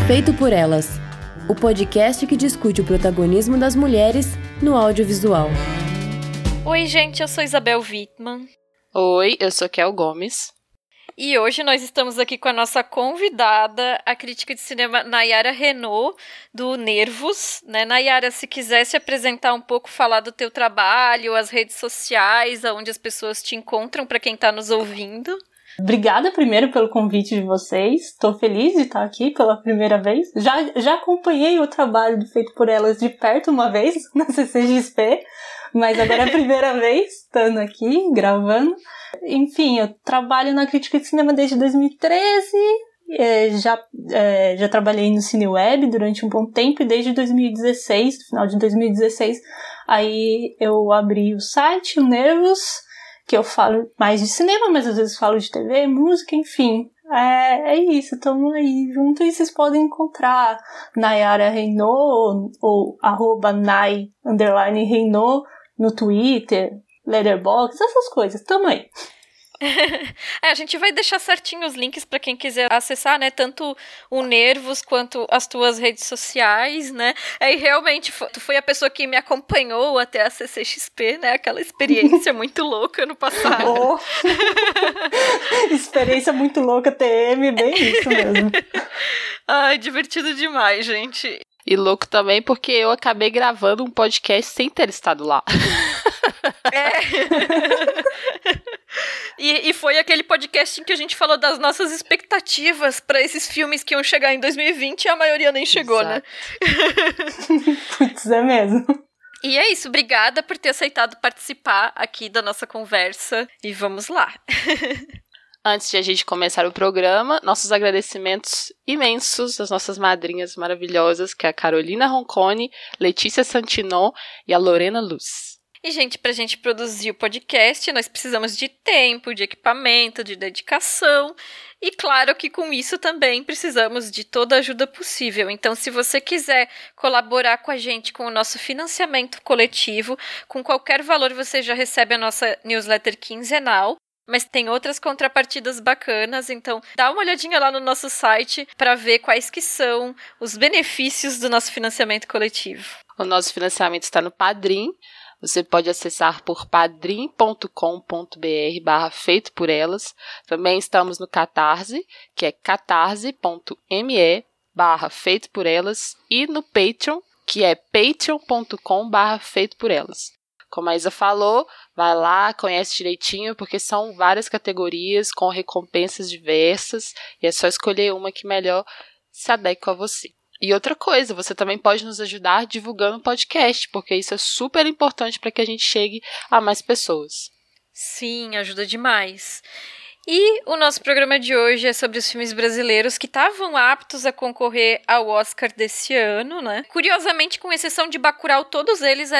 Feito por Elas, o podcast que discute o protagonismo das mulheres no audiovisual. Oi, gente, eu sou Isabel Wittmann. Oi, eu sou Kel Gomes. E hoje nós estamos aqui com a nossa convidada, a crítica de cinema Nayara Renaud, do Nervos. Né? Nayara, se quiser se apresentar um pouco, falar do teu trabalho, as redes sociais, onde as pessoas te encontram, para quem está nos ouvindo. Obrigada primeiro pelo convite de vocês. Estou feliz de estar aqui pela primeira vez. Já acompanhei o trabalho Feito por Elas de perto uma vez, na CCXP, mas agora é a primeira vez estando aqui, gravando. Enfim, eu trabalho na crítica de cinema desde 2013. Já trabalhei no CineWeb durante um bom tempo e desde 2016, no final de 2016, aí eu abri o site, o Nervos, que eu falo mais de cinema, mas às vezes falo de TV, música, enfim. É isso, estamos aí junto e vocês podem encontrar Nayara Renaud ou @Nay_Renaud no Twitter, Letterboxd, essas coisas, tamo aí. A gente vai deixar certinho os links para quem quiser acessar, né, tanto o Nervos quanto as tuas redes sociais, né, aí realmente tu foi a pessoa que me acompanhou até a CCXP, né, aquela experiência muito louca no passado. Oh. Experiência muito louca, TM, bem isso mesmo. Ai, divertido demais, gente. E louco também porque eu acabei gravando um podcast sem ter estado lá. E foi aquele podcast em que a gente falou das nossas expectativas para esses filmes que iam chegar em 2020 e a maioria nem chegou, exato, né? Putz, é mesmo. E é isso, obrigada por ter aceitado participar aqui da nossa conversa e vamos lá. Antes de a gente começar o programa, nossos agradecimentos imensos às nossas madrinhas maravilhosas, que é a Carolina Roncone, Letícia Santinon e a Lorena Luz. E, gente, pra gente produzir o podcast, nós precisamos de tempo, de equipamento, de dedicação. E claro que com isso também precisamos de toda a ajuda possível. Então, se você quiser colaborar com a gente com o nosso financiamento coletivo, com qualquer valor você já recebe a nossa newsletter quinzenal. Mas tem outras contrapartidas bacanas, então dá uma olhadinha lá no nosso site para ver quais que são os benefícios do nosso financiamento coletivo. O nosso financiamento está no Padrim. Você pode acessar por padrim.com.br/feito por elas. Também estamos no Catarse, que é catarse.me/feito por elas. E no Patreon, que é patreon.com/feito por elas. Como a Isa falou, vai lá, conhece direitinho, porque são várias categorias com recompensas diversas. E é só escolher uma que melhor se adequa a você. E outra coisa, você também pode nos ajudar divulgando o podcast, porque isso é super importante para que a gente chegue a mais pessoas. Sim, ajuda demais. E o nosso programa de hoje é sobre os filmes brasileiros que estavam aptos a concorrer ao Oscar desse ano, né? Curiosamente, com exceção de Bacurau, todos eles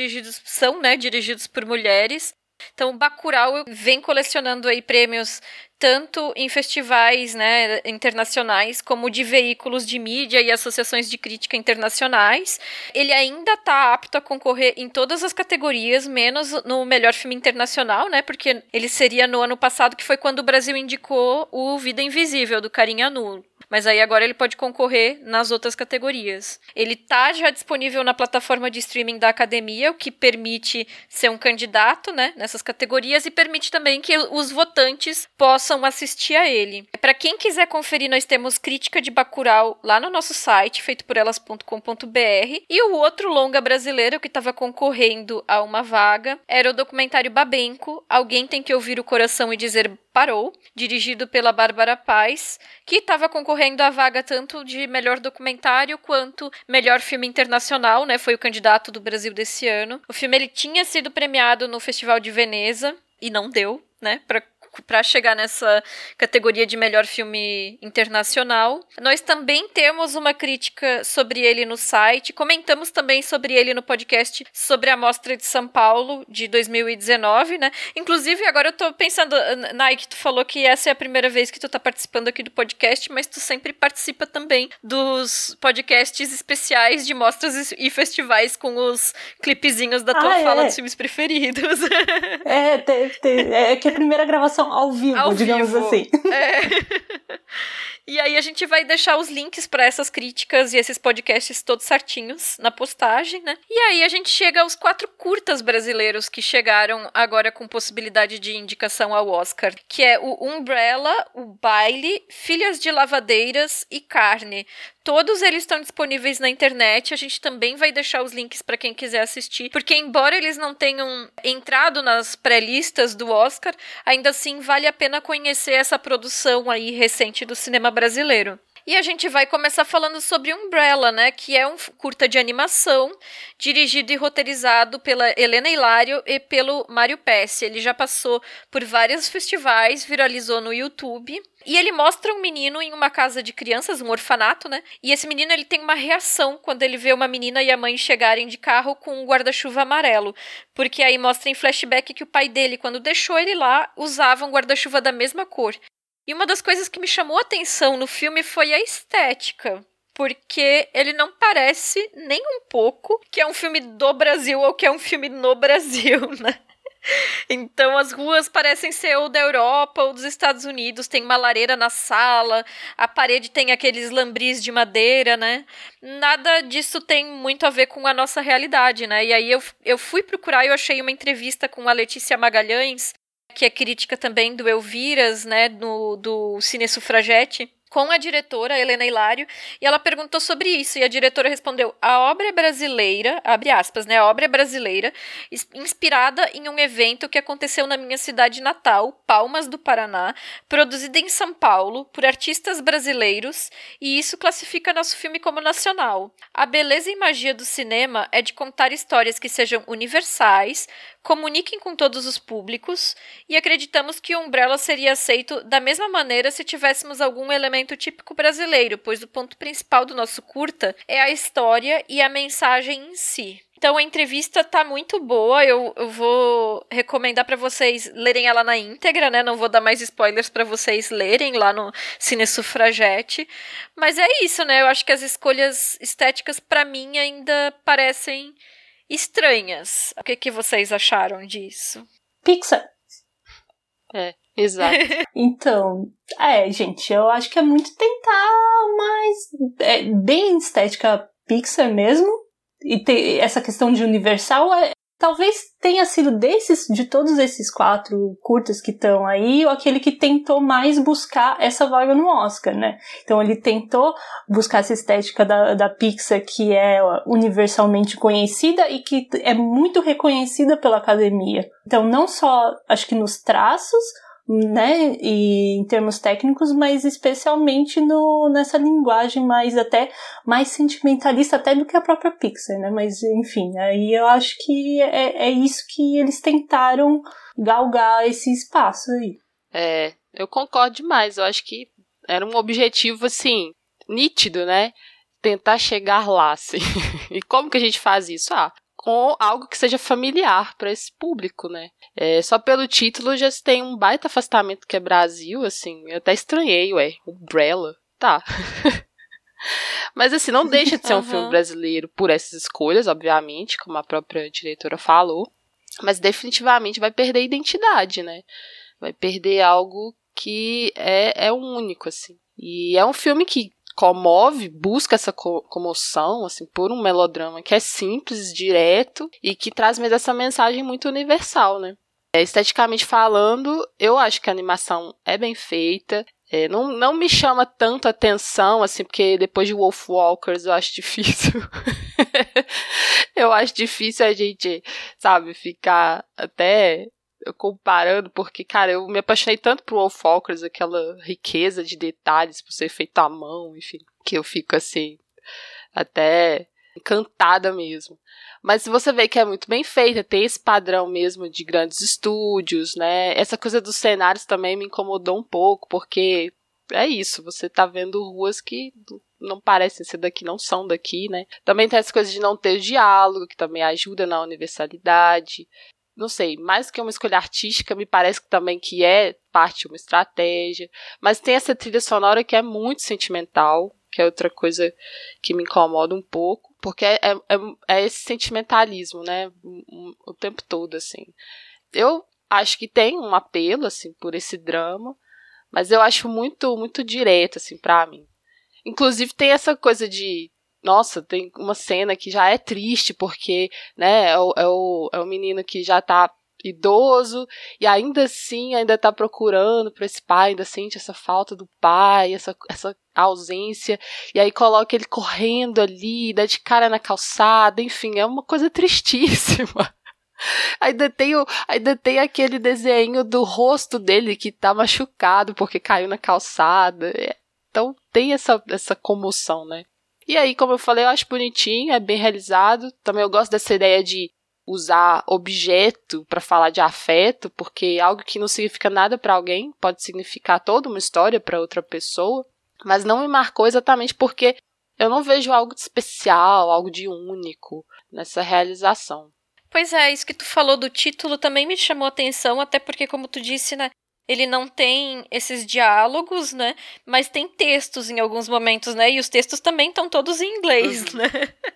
são dirigidos por mulheres. Então, Bacurau vem colecionando aí prêmios tanto em festivais, né, internacionais, como de veículos de mídia e associações de crítica internacionais. Ele ainda está apto a concorrer em todas as categorias, menos no melhor filme internacional, né, porque ele seria no ano passado, que foi quando o Brasil indicou o Vida Invisível, do Karim Anur. Mas aí agora ele pode concorrer nas outras categorias. Ele está já disponível na plataforma de streaming da Academia, o que permite ser um candidato, né, nessas categorias e permite também que os votantes possam assistir a ele. Para quem quiser conferir, nós temos Crítica de Bacurau lá no nosso site, feitoporelas.com.br, e o outro longa brasileiro que estava concorrendo a uma vaga era o documentário Babenco, Alguém Tem Que Ouvir o Coração e Dizer Parou, dirigido pela Bárbara Paz, que estava concorrendo à vaga tanto de melhor documentário quanto melhor filme internacional, né? Foi o candidato do Brasil desse ano. O filme ele tinha sido premiado no Festival de Veneza e não deu, né? Para chegar nessa categoria de melhor filme internacional. Nós também temos uma crítica sobre ele no site, comentamos também sobre ele no podcast sobre a Mostra de São Paulo de 2019, né? Inclusive, agora eu tô pensando, Nike, tu falou que essa é a primeira vez que tu tá participando aqui do podcast, mas tu sempre participa também dos podcasts especiais de mostras e festivais com os clipezinhos da tua fala dos filmes preferidos. É que a primeira gravação discussão ao vivo, digamos assim. E aí a gente vai deixar os links para essas críticas e esses podcasts todos certinhos na postagem, né? E aí a gente chega aos 4 curtas brasileiros que chegaram agora com possibilidade de indicação ao Oscar, que é o Umbrella, o Baile, Filhas de Lavadeiras e Carne. Todos eles estão disponíveis na internet, a gente também vai deixar os links para quem quiser assistir, porque embora eles não tenham entrado nas pré-listas do Oscar, ainda assim vale a pena conhecer essa produção aí recente do cinema brasileiro. E a gente vai começar falando sobre Umbrella, né, que é um curta de animação, dirigido e roteirizado pela Helena Hilário e pelo Mário Pesce. Ele já passou por vários festivais, viralizou no YouTube. E ele mostra um menino em uma casa de crianças, um orfanato, né? E esse menino, ele tem uma reação quando ele vê uma menina e a mãe chegarem de carro com um guarda-chuva amarelo. Porque aí mostra em flashback que o pai dele, quando deixou ele lá, usava um guarda-chuva da mesma cor. E uma das coisas que me chamou a atenção no filme foi a estética. Porque ele não parece nem um pouco que é um filme do Brasil ou que é um filme no Brasil, né? Então as ruas parecem ser ou da Europa ou dos Estados Unidos, tem uma lareira na sala, a parede tem aqueles lambris de madeira, né? Nada disso tem muito a ver com a nossa realidade, né? E aí eu fui procurar e eu achei uma entrevista com a Letícia Magalhães, que é crítica também do Elviras, né, do Cine Sufragete, com a diretora Helena Hilário, e ela perguntou sobre isso, e a diretora respondeu: a obra é brasileira, abre aspas, né, a obra é brasileira, inspirada em um evento que aconteceu na minha cidade natal, Palmas do Paraná, produzida em São Paulo, por artistas brasileiros, e isso classifica nosso filme como nacional. A beleza e magia do cinema é de contar histórias que sejam universais, comuniquem com todos os públicos, e acreditamos que o Umbrella seria aceito da mesma maneira se tivéssemos algum elemento típico brasileiro, pois o ponto principal do nosso curta é a história e a mensagem em si. Então a entrevista tá muito boa, eu vou recomendar para vocês lerem ela na íntegra, né? Não vou dar mais spoilers para vocês lerem lá no Cine Sufragete, mas é isso, né? Eu acho que as escolhas estéticas para mim ainda parecem estranhas. O que vocês acharam disso? Pixar. Exato. Então, gente, eu acho que é muito tentar, mas bem estética Pixar mesmo, e ter essa questão de universal, talvez tenha sido de todos esses 4 curtas que estão aí, aquele que tentou mais buscar essa vaga no Oscar, né? Então ele tentou buscar essa estética da Pixar, que é universalmente conhecida e que é muito reconhecida pela academia. Então não só, acho que nos traços, né, e em termos técnicos, mas especialmente nessa linguagem mais sentimentalista até do que a própria Pixar, né, mas enfim, aí eu acho que é isso que eles tentaram galgar esse espaço aí. Eu concordo demais, eu acho que era um objetivo, assim, nítido, né, tentar chegar lá, assim. E como que a gente faz isso? Com algo que seja familiar para esse público, né? Só pelo título já se tem um baita afastamento que é Brasil, assim, eu até estranhei, Umbrella, tá. Mas assim, não deixa de ser um filme brasileiro por essas escolhas, obviamente, como a própria diretora falou, mas definitivamente vai perder identidade, né? Vai perder algo que é único, assim. E é um filme que comove, busca essa comoção, assim, por um melodrama que é simples, direto e que traz mesmo essa mensagem muito universal, né? Esteticamente falando, eu acho que a animação é bem feita. Não me chama tanto a atenção, assim, porque depois de Wolfwalkers eu acho difícil. Eu acho difícil a gente, sabe, ficar até comparando, porque, cara, eu me apaixonei tanto por Wolfwalkers, aquela riqueza de detalhes por ser feito à mão, enfim, que eu fico, assim, até encantada mesmo. Mas se você vê que é muito bem feita, tem esse padrão mesmo de grandes estúdios, né? Essa coisa dos cenários também me incomodou um pouco, porque é isso, você tá vendo ruas que não parecem ser daqui, não são daqui, né? Também tem essa coisa de não ter diálogo, que também ajuda na universalidade. Não sei, mais que uma escolha artística, me parece que também que é parte de uma estratégia. Mas tem essa trilha sonora que é muito sentimental, que é outra coisa que me incomoda um pouco, porque é esse sentimentalismo, né, o tempo todo, assim. Eu acho que tem um apelo, assim, por esse drama, mas eu acho muito, muito direto, assim, pra mim. Inclusive tem essa coisa de, nossa, tem uma cena que já é triste, porque, né, é o menino que já tá idoso, e ainda assim, ainda tá procurando por esse pai, ainda sente essa falta do pai, essa ausência, e aí coloca ele correndo ali, dá de cara na calçada, enfim, é uma coisa tristíssima. Ainda tem aquele desenho do rosto dele que tá machucado porque caiu na calçada. Então tem essa comoção, né? E aí, como eu falei, eu acho bonitinho, é bem realizado. Também eu gosto dessa ideia de usar objeto para falar de afeto, porque algo que não significa nada para alguém pode significar toda uma história para outra pessoa. Mas não me marcou exatamente porque eu não vejo algo de especial, algo de único nessa realização. Pois é, isso que tu falou do título também me chamou a atenção, até porque, como tu disse, né, ele não tem esses diálogos, né, mas tem textos em alguns momentos, né, e os textos também estão todos em inglês, né.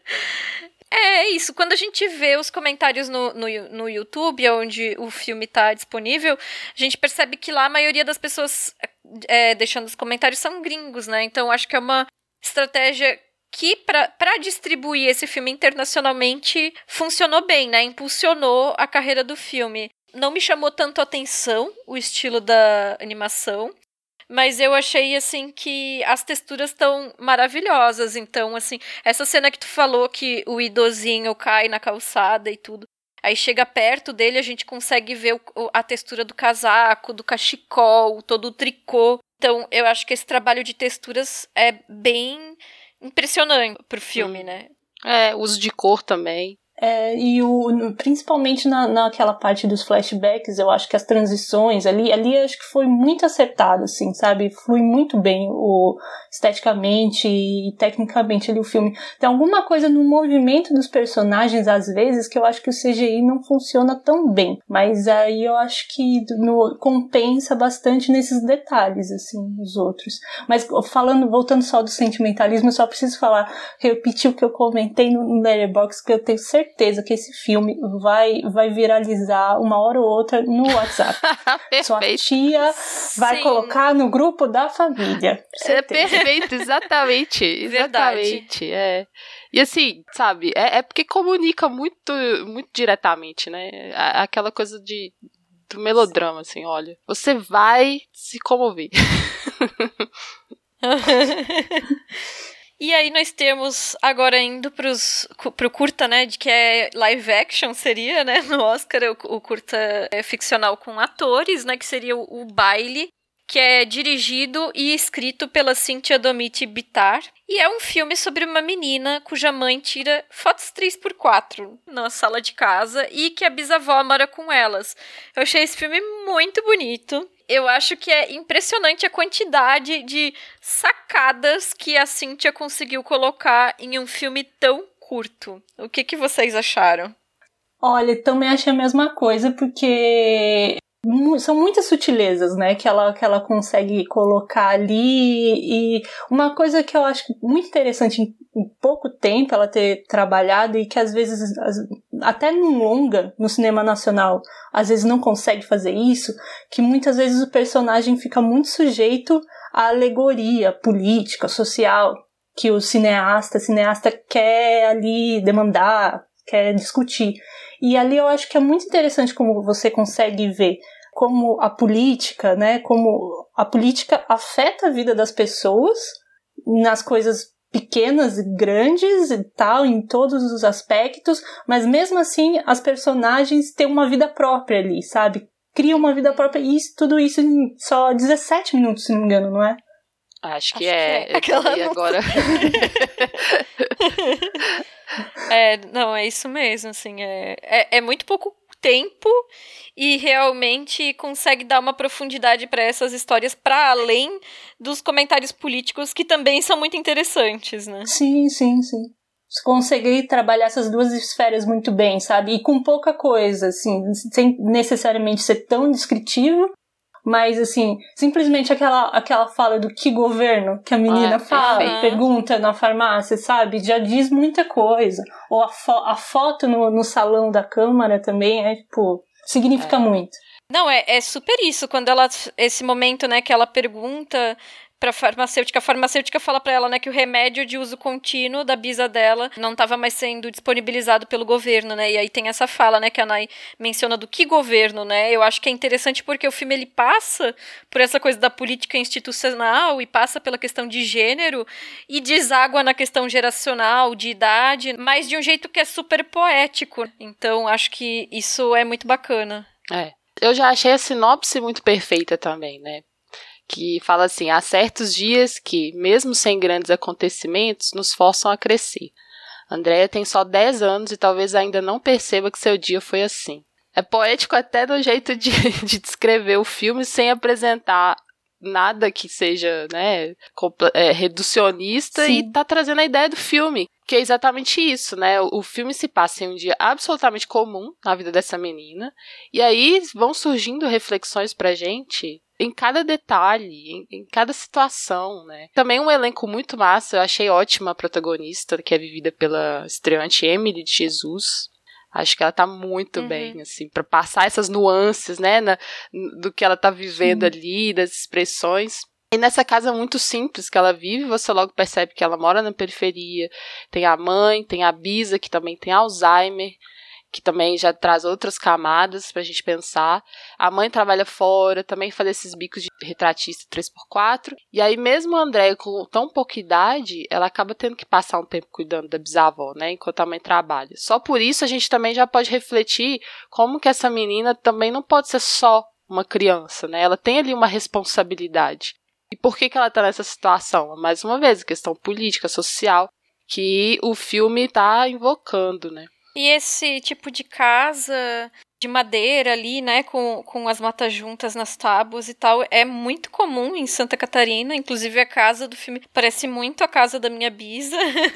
É isso, quando a gente vê os comentários no YouTube, onde o filme está disponível, a gente percebe que lá a maioria das pessoas deixando os comentários são gringos, né, então acho que é uma estratégia que para distribuir esse filme internacionalmente funcionou bem, né? Impulsionou a carreira do filme. Não me chamou tanto a atenção o estilo da animação, mas eu achei, assim, que as texturas estão maravilhosas. Então, assim, essa cena que tu falou que o idosinho cai na calçada e tudo, aí chega perto dele, a gente consegue ver a textura do casaco, do cachecol, todo o tricô. Então, eu acho que esse trabalho de texturas é bem impressionante pro filme, né? Uso de cor também. E principalmente naquela parte dos flashbacks, eu acho que as transições ali acho que foi muito acertado, assim, sabe? Flui muito bem esteticamente e tecnicamente ali o filme. Tem alguma coisa no movimento dos personagens, às vezes, que eu acho que o CGI não funciona tão bem. Mas aí eu acho que compensa bastante nesses detalhes, assim, os outros. Mas voltando só do sentimentalismo, eu só preciso repetir o que eu comentei no Letterboxd, que eu tenho certeza que esse filme vai viralizar uma hora ou outra no WhatsApp. Sua tia vai colocar no grupo da família. Perfeito, exatamente. Exatamente. E assim, sabe, é porque comunica muito, muito diretamente, né? Aquela coisa do melodrama, assim, olha. Você vai se comover. E aí nós temos agora indo pro curta, né, de que é live action, seria, né, no Oscar, o curta ficcional com atores, né, que seria o Baile, que é dirigido e escrito pela Cynthia Domiti Bitar, e é um filme sobre uma menina cuja mãe tira fotos 3x4 na sala de casa e que a bisavó mora com elas. Eu achei esse filme muito bonito. Eu acho que é impressionante a quantidade de sacadas que a Cynthia conseguiu colocar em um filme tão curto. O que vocês acharam? Olha, também achei a mesma coisa, porque são muitas sutilezas, né, que ela consegue colocar ali, e uma coisa que eu acho muito interessante em pouco tempo ela ter trabalhado, e que às vezes, até num longa, no cinema nacional, às vezes não consegue fazer isso, que muitas vezes o personagem fica muito sujeito à alegoria política, social, que o cineasta quer ali demandar, quer discutir. E ali eu acho que é muito interessante como você consegue ver como a política, né, como a política afeta a vida das pessoas nas coisas pequenas e grandes e tal, em todos os aspectos, mas mesmo assim as personagens têm uma vida própria ali, sabe? Criam uma vida própria, e tudo isso em só 17 minutos, se não me engano, não é? Acho que é. E agora? Não, é isso mesmo, assim, é muito pouco tempo e realmente consegue dar uma profundidade para essas histórias para além dos comentários políticos, que também são muito interessantes, né? Sim. Consegui trabalhar essas duas esferas muito bem, sabe? E com pouca coisa, assim, sem necessariamente ser tão descritivo, mas, assim, simplesmente aquela fala do que governo que a menina fala, pergunta na farmácia, sabe? Já diz muita coisa. Ou a foto no salão da Câmara também significa muito. Não, é super isso. Quando ela, esse momento, né, que ela pergunta pra farmacêutica, a farmacêutica fala pra ela, né, que o remédio de uso contínuo da bisa dela não estava mais sendo disponibilizado pelo governo, né, e aí tem essa fala, né, que a Nay menciona do que governo, né, eu acho que é interessante porque o filme, ele passa por essa coisa da política institucional e passa pela questão de gênero e deságua na questão geracional, de idade, mas de um jeito que é super poético, então acho que isso é muito bacana. Eu já achei a sinopse muito perfeita também, né, que fala assim: há certos dias que, mesmo sem grandes acontecimentos, nos forçam a crescer. Andréia tem só 10 anos e talvez ainda não perceba que seu dia foi assim. É poético até no jeito de descrever o filme sem apresentar nada que seja, né, reducionista. Sim. E tá trazendo a ideia do filme, que é exatamente isso, né? O filme se passa em um dia absolutamente comum na vida dessa menina, e aí vão surgindo reflexões pra gente em cada detalhe, em cada situação, né? Também um elenco muito massa, eu achei ótima a protagonista, que é vivida pela estreante Emily de Jesus. Acho que ela tá muito bem, assim, pra passar essas nuances, né, do que ela tá vivendo ali, das expressões. E nessa casa muito simples que ela vive, você logo percebe que ela mora na periferia. Tem a mãe, tem a bisa, que também tem Alzheimer, que também já traz outras camadas pra gente pensar. A mãe trabalha fora, também faz esses bicos de retratista 3x4. E aí mesmo a Andréia, com tão pouca idade, ela acaba tendo que passar um tempo cuidando da bisavó, né, enquanto a mãe trabalha. Só por isso a gente também já pode refletir como que essa menina também não pode ser só uma criança, né? Ela tem ali uma responsabilidade. E por que ela tá nessa situação? Mais uma vez, questão política, social, que o filme tá invocando, né? E esse tipo de casa de madeira ali, né, com as matas juntas nas tábuas e tal, é muito comum em Santa Catarina. Inclusive a casa do filme parece muito a casa da minha bisa.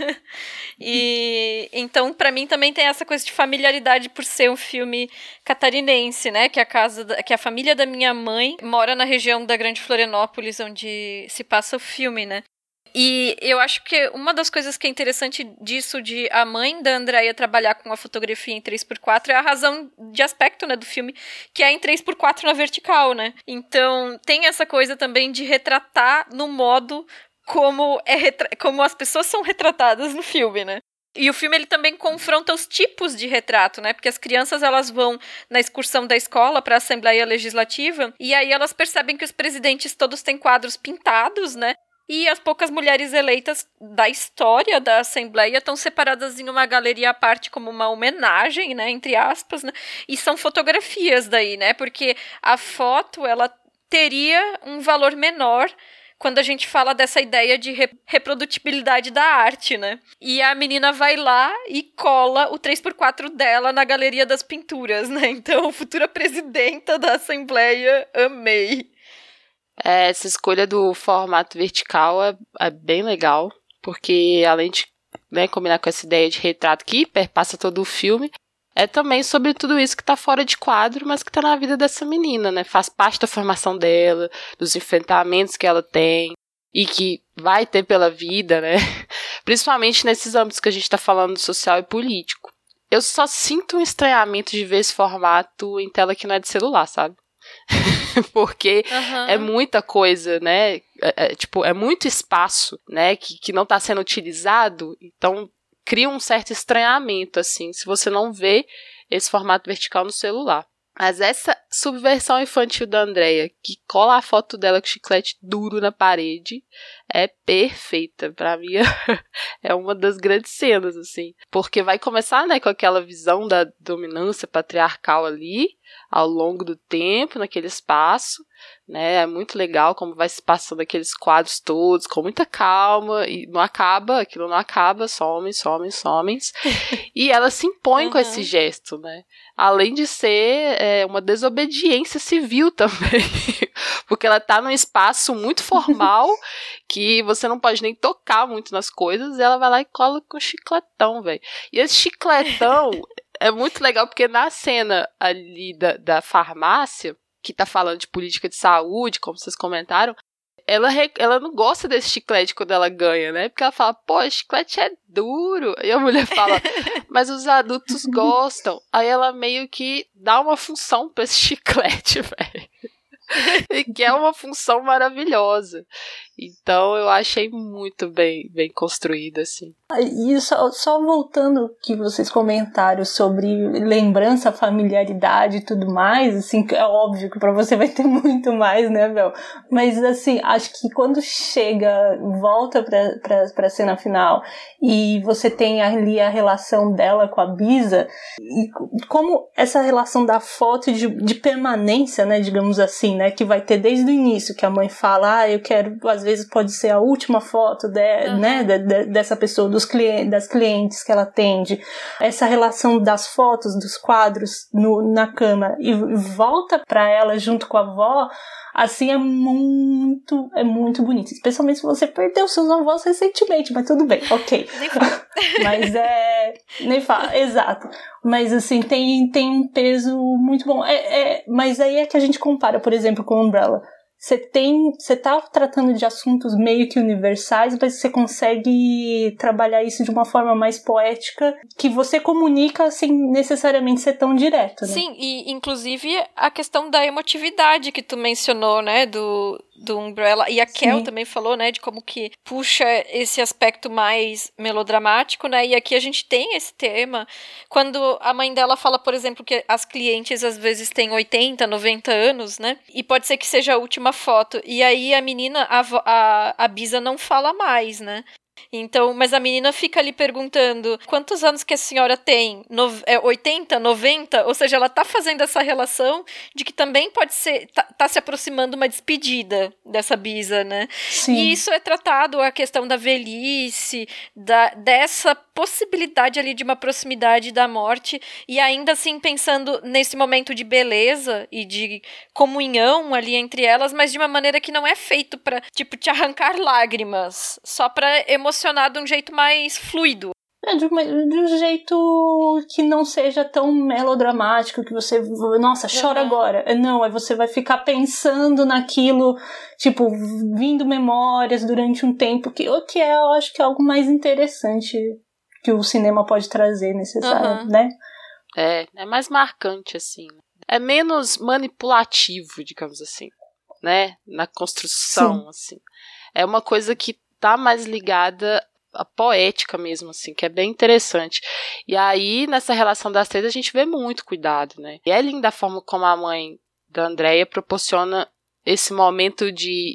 E então para mim também tem essa coisa de familiaridade por ser um filme catarinense, né, que a família da minha mãe mora na região da Grande Florianópolis, onde se passa o filme, né? E eu acho que uma das coisas que é interessante disso, de a mãe da Andréia trabalhar com a fotografia em 3x4, é a razão de aspecto, né, do filme, que é em 3x4 na vertical, né? Então, tem essa coisa também de retratar no modo como as pessoas são retratadas no filme, né? E o filme, ele também confronta os tipos de retrato, né? Porque as crianças, elas vão na excursão da escola para a Assembleia Legislativa, e aí elas percebem que os presidentes todos têm quadros pintados, né? E as poucas mulheres eleitas da história da Assembleia estão separadas em uma galeria à parte como uma homenagem, né, entre aspas, né, e são fotografias daí, né, porque a foto, ela teria um valor menor quando a gente fala dessa ideia de reprodutibilidade da arte, né, e a menina vai lá e cola o 3x4 dela na galeria das pinturas, né, então, futura presidenta da Assembleia, amei. Essa escolha do formato vertical é bem legal, porque além de, né, combinar com essa ideia de retrato que perpassa todo o filme, é também sobre tudo isso que tá fora de quadro, mas que tá na vida dessa menina, né? Faz parte da formação dela, dos enfrentamentos que ela tem e que vai ter pela vida, né? Principalmente nesses âmbitos que a gente tá falando, social e político. Eu só sinto um estranhamento de ver esse formato em tela que não é de celular, sabe? Porque é muita coisa, né? É muito espaço, né? Que não está sendo utilizado. Então cria um certo estranhamento, assim, se você não vê esse formato vertical no celular. Mas essa subversão infantil da Andréia, que cola a foto dela com chiclete duro na parede, é perfeita. Pra mim, é uma das grandes cenas, assim. Porque vai começar, né, com aquela visão da dominância patriarcal ali, ao longo do tempo, naquele espaço, né? É muito legal como vai se passando aqueles quadros todos, com muita calma, e não acaba, aquilo não acaba, somem. E ela se impõe com esse gesto, né? Além de ser uma desobediência civil também, porque ela tá num espaço muito formal, que você não pode nem tocar muito nas coisas, e ela vai lá e cola com chicletão, velho. E esse chicletão é muito legal, porque na cena ali da farmácia, que tá falando de política de saúde, como vocês comentaram, ela não gosta desse chiclete quando ela ganha, né? Porque ela fala, pô, chiclete é duro. E a mulher fala, mas os adultos gostam. Aí ela meio que dá uma função pra esse chiclete, velho. E que é uma função maravilhosa. Então eu achei muito bem construída, assim. E só voltando que vocês comentaram sobre lembrança, familiaridade e tudo mais, assim, é óbvio que pra você vai ter muito mais, né, Bel? Mas, assim, acho que quando volta pra cena final e você tem ali a relação dela com a Bisa, e como essa relação da foto de permanência, né, digamos assim, né, que vai ter desde o início, que a mãe fala, eu quero, às vezes pode ser a última foto né, dessa pessoa, das clientes que ela atende, essa relação das fotos, dos quadros na cama e volta pra ela junto com a avó, assim, é muito bonito, especialmente se você perdeu seus avós recentemente, mas tudo bem, ok. Nem fala. Mas nem fala, exato. Mas assim, tem um peso muito bom. Mas aí é que a gente compara, por exemplo, com Umbrella. Você tá tratando de assuntos meio que universais, mas você consegue trabalhar isso de uma forma mais poética, que você comunica sem necessariamente ser tão direto, né? Sim, e inclusive a questão da emotividade que tu mencionou, né, do Umbrella, e a Kel também falou, né, de como que puxa esse aspecto mais melodramático, né, e aqui a gente tem esse tema, quando a mãe dela fala, por exemplo, que as clientes às vezes têm 80, 90 anos, né, e pode ser que seja a última foto, e aí a menina, a Bisa não fala mais, né. Então, mas a menina fica ali perguntando quantos anos que a senhora tem? 80, 90? Ou seja, ela tá fazendo essa relação de que também pode ser, tá se aproximando uma despedida dessa Bisa, né? Sim. E isso é tratado, a questão da velhice, dessa possibilidade ali de uma proximidade da morte, e ainda assim pensando nesse momento de beleza e de comunhão ali entre elas, mas de uma maneira que não é feito pra, tipo, te arrancar lágrimas, só pra emocionar de um jeito mais fluido. De um jeito que não seja tão melodramático, que você, nossa, chora agora. Não, aí você vai ficar pensando naquilo, tipo, vindo memórias durante um tempo, que eu acho que é algo mais interessante que o cinema pode trazer, necessário, né? É mais marcante, assim. É menos manipulativo, digamos assim, né? Na construção, assim. É uma coisa que tá mais ligada à poética mesmo, assim, que é bem interessante. E aí, nessa relação das três, a gente vê muito cuidado, né? E é linda a forma como a mãe da Andrea proporciona esse momento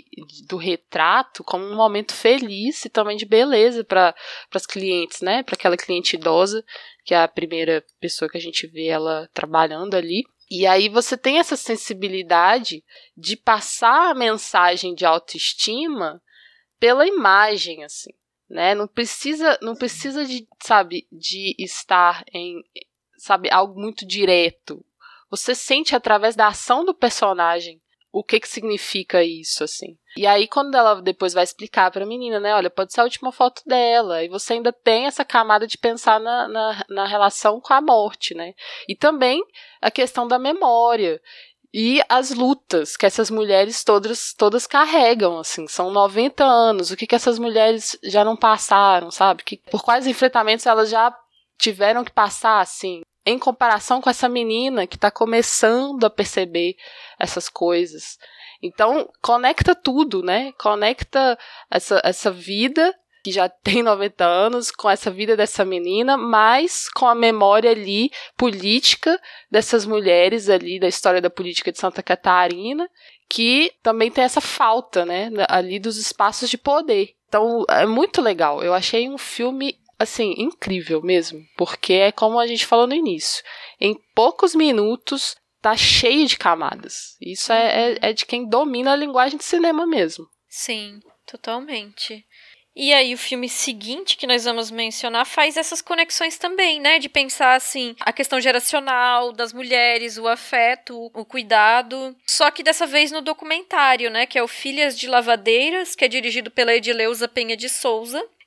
do retrato como um momento feliz e também de beleza para as clientes, né? Para aquela cliente idosa, que é a primeira pessoa que a gente vê ela trabalhando ali. E aí você tem essa sensibilidade de passar a mensagem de autoestima pela imagem, assim, né? Não precisa de, sabe, de estar em, sabe, algo muito direto. Você sente através da ação do personagem o que significa isso, assim. E aí, quando ela depois vai explicar pra menina, né, olha, pode ser a última foto dela, e você ainda tem essa camada de pensar na relação com a morte, né? E também a questão da memória. E as lutas que essas mulheres todas carregam, assim, são 90 anos, o que essas mulheres já não passaram, sabe? Por quais enfrentamentos elas já tiveram que passar, assim, em comparação com essa menina que está começando a perceber essas coisas. Então, conecta tudo, né? Conecta essa vida que já tem 90 anos, com essa vida dessa menina, mas com a memória ali política dessas mulheres ali, da história da política de Santa Catarina, que também tem essa falta, né, ali dos espaços de poder. Então, é muito legal. Eu achei um filme, assim, incrível mesmo, porque é como a gente falou no início. Em poucos minutos, tá cheio de camadas. Isso é de quem domina a linguagem de cinema mesmo. Sim, totalmente. E aí o filme seguinte que nós vamos mencionar faz essas conexões também, né? De pensar, assim, a questão geracional das mulheres, o afeto, o cuidado. Só que dessa vez no documentário, né? Que é o Filhas de Lavadeiras, que é dirigido pela Edileuza Penha de Souza.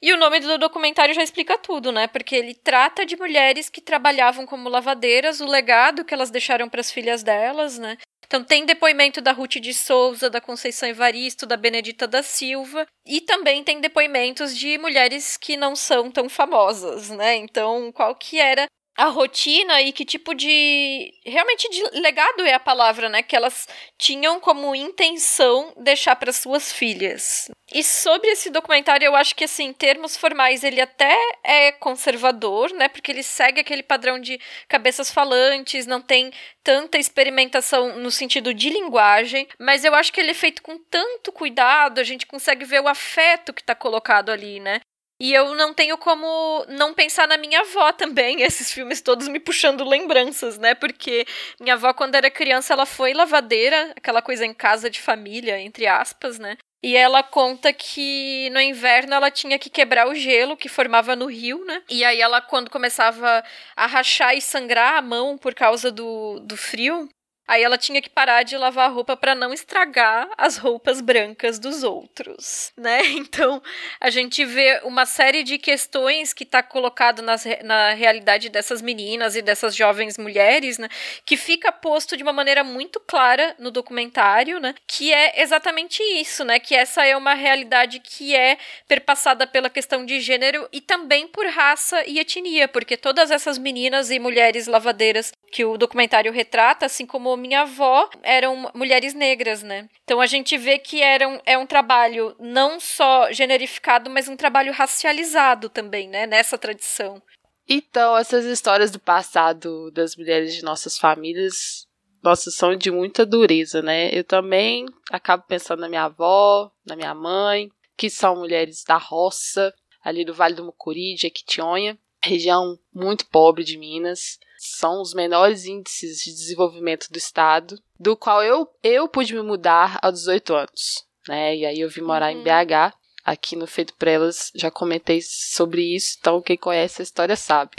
E o nome do documentário já explica tudo, né? Porque ele trata de mulheres que trabalhavam como lavadeiras, o legado que elas deixaram para as filhas delas, né? Então tem depoimento da Ruth de Souza, da Conceição Evaristo, da Benedita da Silva, e também tem depoimentos de mulheres que não são tão famosas, né? Então, qual que era a rotina e que tipo de... Realmente de legado é a palavra, né? Que elas tinham como intenção deixar para suas filhas. E sobre esse documentário, eu acho que, assim, em termos formais, ele até é conservador, né? Porque ele segue aquele padrão de cabeças falantes, não tem tanta experimentação no sentido de linguagem, mas eu acho que ele é feito com tanto cuidado, a gente consegue ver o afeto que tá colocado ali, né? E eu não tenho como não pensar na minha avó também, esses filmes todos me puxando lembranças, né? Porque minha avó, quando era criança, ela foi lavadeira, aquela coisa em casa de família, entre aspas, né? E ela conta que no inverno ela tinha que quebrar o gelo que formava no rio, né? E aí ela, quando começava a rachar e sangrar a mão por causa do frio, aí ela tinha que parar de lavar a roupa para não estragar as roupas brancas dos outros, né? Então, a gente vê uma série de questões que tá colocado na realidade dessas meninas e dessas jovens mulheres, né? Que fica posto de uma maneira muito clara no documentário, né? Que é exatamente isso, né? Que essa é uma realidade que é perpassada pela questão de gênero e também por raça e etnia, porque todas essas meninas e mulheres lavadeiras que o documentário retrata, assim como minha avó, eram mulheres negras, né? Então a gente vê que é um trabalho não só generificado, mas um trabalho racializado também, né? Nessa tradição. Então, essas histórias do passado das mulheres de nossas famílias, nossa, são de muita dureza, né? Eu também acabo pensando na minha avó, na minha mãe, que são mulheres da roça, ali do Vale do Mucuri, de Jequitinhonha, região muito pobre de Minas. São os menores índices de desenvolvimento do estado, do qual eu pude me mudar aos 18 anos, né? E aí eu vim morar em BH, aqui no Feito por Elas, já comentei sobre isso, então quem conhece a história sabe.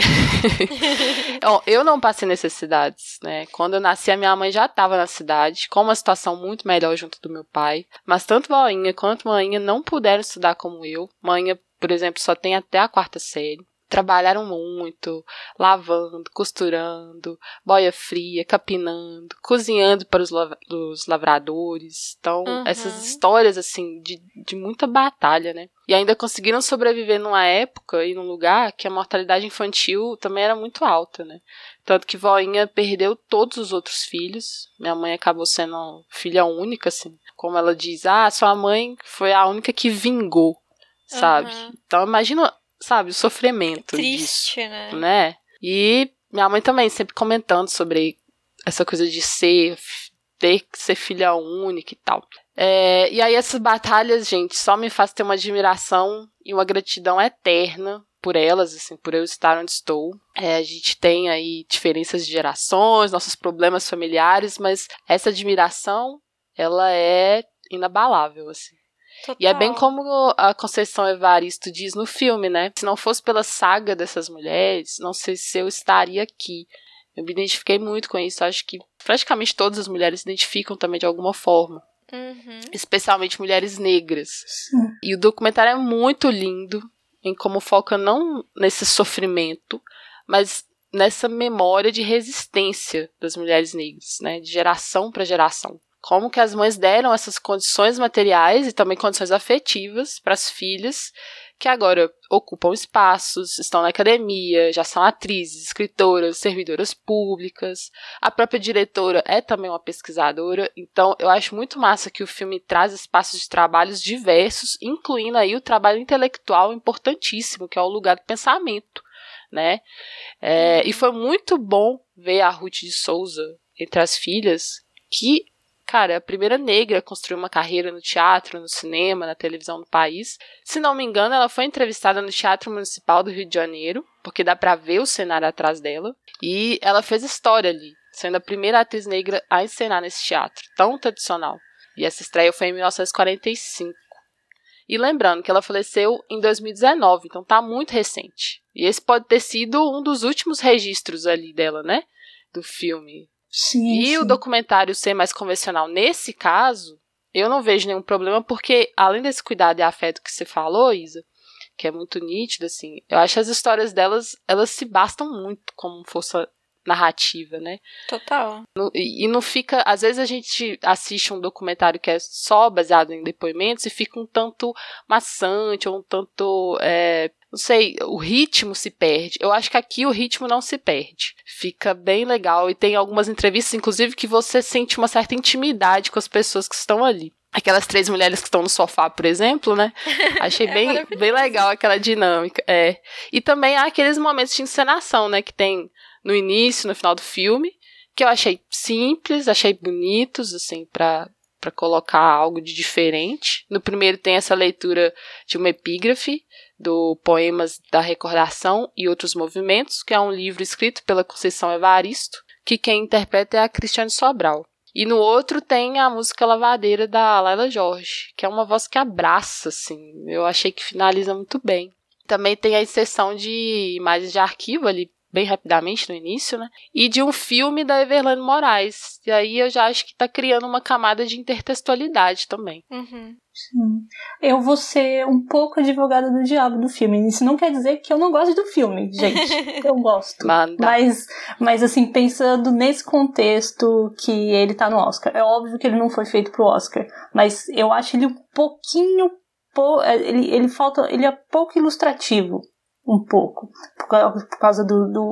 Bom, eu não passei necessidades, né? Quando eu nasci, a minha mãe já estava na cidade, com uma situação muito melhor junto do meu pai, mas tanto voinha quanto maninha não puderam estudar como eu. Maninha, por exemplo, só tem até a 4ª série. Trabalharam muito, lavando, costurando, boia fria, capinando, cozinhando para os lavradores. Então, essas histórias, assim, de muita batalha, né? E ainda conseguiram sobreviver numa época e num lugar que a mortalidade infantil também era muito alta, né? Tanto que voinha perdeu todos os outros filhos. Minha mãe acabou sendo filha única, assim. Como ela diz, sua mãe foi a única que vingou, sabe? Então, imagina... sabe, o sofrimento triste, disso, né? E minha mãe também sempre comentando sobre essa coisa de ter que ser filha única e tal. E aí essas batalhas, gente, só me faz ter uma admiração e uma gratidão eterna por elas, assim, por eu estar onde estou. A gente tem aí diferenças de gerações, nossos problemas familiares, mas essa admiração, ela é inabalável, assim. Total. E é bem como a Conceição Evaristo diz no filme, né? Se não fosse pela saga dessas mulheres, não sei se eu estaria aqui. Eu me identifiquei muito com isso. Acho que praticamente todas as mulheres se identificam também de alguma forma. Especialmente mulheres negras. Sim. E o documentário é muito lindo em como foca não nesse sofrimento, mas nessa memória de resistência das mulheres negras, né? De geração para geração. Como que as mães deram essas condições materiais e também condições afetivas para as filhas, que agora ocupam espaços, estão na academia, já são atrizes, escritoras, servidoras públicas. A própria diretora é também uma pesquisadora. Então, eu acho muito massa que o filme traz espaços de trabalhos diversos, incluindo aí o trabalho intelectual importantíssimo, que é o lugar do pensamento, né? E foi muito bom ver a Ruth de Souza entre as filhas, que... cara, a primeira negra a construir uma carreira no teatro, no cinema, na televisão do país. Se não me engano, ela foi entrevistada no Teatro Municipal do Rio de Janeiro, porque dá pra ver o cenário atrás dela. E ela fez história ali, sendo a primeira atriz negra a encenar nesse teatro tão tradicional. E essa estreia foi em 1945. E lembrando que ela faleceu em 2019, então tá muito recente. E esse pode ter sido um dos últimos registros ali dela, né? Do filme. Sim. O documentário ser mais convencional nesse caso, eu não vejo nenhum problema, porque além desse cuidado e afeto que você falou, Isa, que é muito nítida, assim. Eu acho que as histórias delas, elas se bastam muito como força narrativa, né? Total. E não fica... Às vezes a gente assiste um documentário que é só baseado em depoimentos e fica um tanto maçante, ou um tanto... não sei, o ritmo se perde. Eu acho que aqui o ritmo não se perde. Fica bem legal e tem algumas entrevistas, inclusive, que você sente uma certa intimidade com as pessoas que estão ali. Aquelas 3 mulheres que estão no sofá, por exemplo, né? Achei bem legal aquela dinâmica. E também há aqueles momentos de encenação, né? Que tem no início, no final do filme, que eu achei simples, achei bonitos, assim, pra colocar algo de diferente. No primeiro tem essa leitura de uma epígrafe do Poemas da Recordação e Outros Movimentos, que é um livro escrito pela Conceição Evaristo, que quem interpreta é a Cristiane Sobral. E no outro tem a música Lavadeira da Laila Jorge, que é uma voz que abraça, assim. Eu achei que finaliza muito bem. Também tem a inserção de imagens de arquivo ali, bem rapidamente no início, né? E de um filme da Everlane Moraes. E aí eu já acho que tá criando uma camada de intertextualidade também. Uhum. Sim. Eu vou ser um pouco advogada do diabo do filme. Isso não quer dizer que eu não gosto do filme, gente. Eu gosto. Mas assim, pensando nesse contexto que ele tá no Oscar. É óbvio que ele não foi feito pro Oscar. Mas eu acho ele um pouquinho... Ele é pouco ilustrativo. Um pouco, por causa